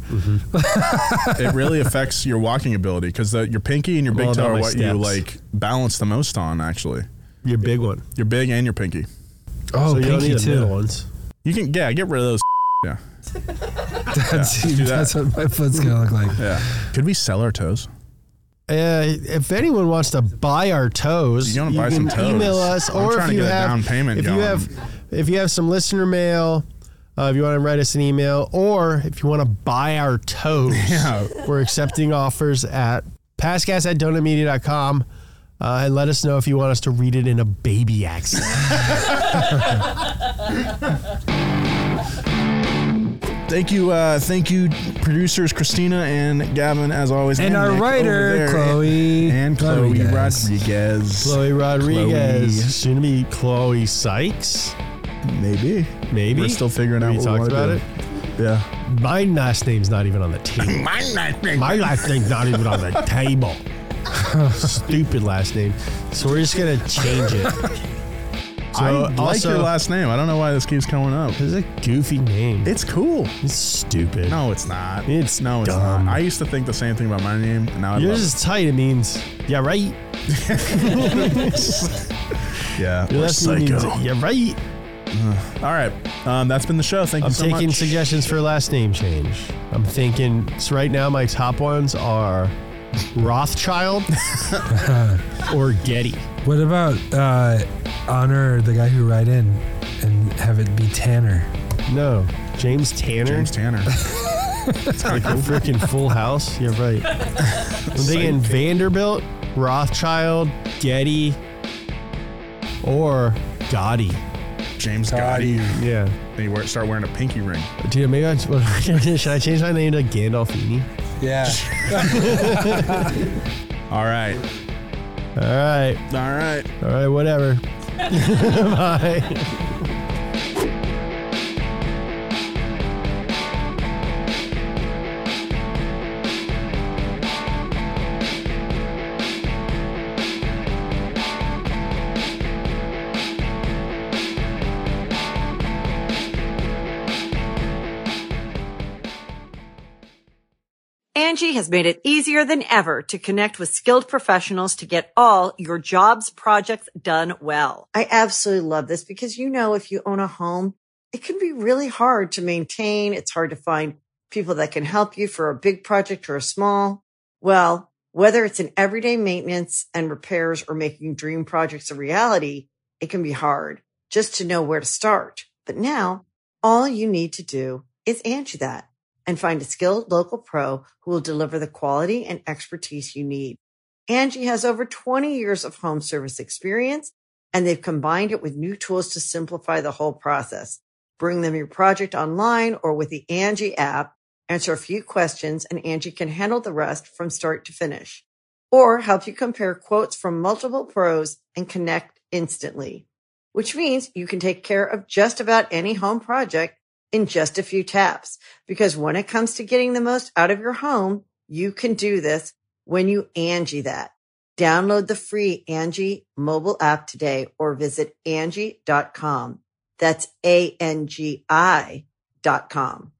Speaker 3: it really affects your walking ability because your pinky and your big
Speaker 4: All
Speaker 3: toe
Speaker 4: about
Speaker 3: are
Speaker 4: my
Speaker 3: what you
Speaker 4: steps.
Speaker 3: like balance the most on. Actually,
Speaker 4: Your big one.
Speaker 3: your big and your pinky.
Speaker 6: Oh,
Speaker 4: So you don't
Speaker 6: pinky
Speaker 4: need the middle
Speaker 6: too.
Speaker 4: ones.
Speaker 3: You can get rid of those. Yeah,
Speaker 6: That's what my foot's gonna look like.
Speaker 3: yeah. Could we sell our toes?
Speaker 4: If anyone wants to buy our toes,
Speaker 3: You wanna buy
Speaker 4: can
Speaker 3: some toes.
Speaker 4: email us,
Speaker 3: I'm
Speaker 4: or
Speaker 3: trying
Speaker 4: if
Speaker 3: to
Speaker 4: you
Speaker 3: get a
Speaker 4: have
Speaker 3: down payment
Speaker 4: if you
Speaker 3: going.
Speaker 4: if you have some listener mail, if you want to write us an email, or if you want to buy our toes,
Speaker 3: Yeah.
Speaker 4: we're accepting offers at passgas@donutmedia.com. And let us know if you want us to read it in a baby accent.
Speaker 3: Thank you, producers Christina and Gavin, as always,
Speaker 6: And our
Speaker 3: Nick
Speaker 6: writer,
Speaker 3: over there.
Speaker 6: Chloe
Speaker 3: and Chloe
Speaker 6: Rodriguez.
Speaker 4: Chloe Rodriguez.
Speaker 3: Chloe.
Speaker 4: Soon to be Chloe Sykes.
Speaker 3: Maybe.
Speaker 4: Maybe.
Speaker 3: We're still figuring out
Speaker 4: We
Speaker 3: what
Speaker 4: talked
Speaker 3: we
Speaker 4: about
Speaker 3: wanna
Speaker 4: it.
Speaker 3: do. Yeah.
Speaker 4: My last name's not even on the table. My last name's not even on the table. Stupid last name. So we're just gonna change it.
Speaker 3: I like your last name. I don't know why this keeps coming up.
Speaker 4: It's a goofy name.
Speaker 3: It's cool.
Speaker 4: It's stupid.
Speaker 3: No, it's not.
Speaker 4: It's
Speaker 3: no,
Speaker 4: dumb.
Speaker 3: not. I used to think the same thing about my name, and now I
Speaker 4: Yours
Speaker 3: love
Speaker 4: is tight. It means yeah, right.
Speaker 3: it. Yeah.
Speaker 4: Your
Speaker 3: Or
Speaker 4: last name means
Speaker 3: psycho.
Speaker 4: yeah, right.
Speaker 3: All right. That's been the show. Thank you
Speaker 4: I'm
Speaker 3: so much.
Speaker 4: taking suggestions for last name change. I'm thinking. So right now, my top ones are Rothschild or Getty.
Speaker 6: What about honor the guy who write in and have it be Tanner?
Speaker 4: No, James Tanner.
Speaker 3: James Tanner.
Speaker 4: Like a freaking Full House. You're right. I'm thinking Vanderbilt, Rothschild, Getty, or Gotti.
Speaker 3: James Gotti.
Speaker 4: Yeah.
Speaker 3: Then you start wearing a pinky ring.
Speaker 4: Dude, maybe should I change my name to Gandolfini?
Speaker 6: Yeah.
Speaker 3: All right.
Speaker 4: All right.
Speaker 3: All right.
Speaker 4: All right, whatever. Bye.
Speaker 1: Angie has made it easier than ever to connect with skilled professionals to get all your jobs projects done well. I absolutely love this because, you know, if you own a home, it can be really hard to maintain. It's hard to find people that can help you for a big project or a small. Well, whether it's in everyday maintenance and repairs or making dream projects a reality, it can be hard just to know where to start. But now all you need to do is Angie that and find a skilled local pro who will deliver the quality and expertise you need. Angie has over 20 years of home service experience, and they've combined it with new tools to simplify the whole process. Bring them your project online or with the Angie app answer a few questions, and Angie can handle the rest from start to finish. Or help you compare quotes from multiple pros and connect instantly. Which means you can take care of just about any home project in just a few taps. Because when it comes to getting the most out of your home, you can do this when you Angie that. Download the free Angie mobile app today or visit Angie.com. That's ANGI.com.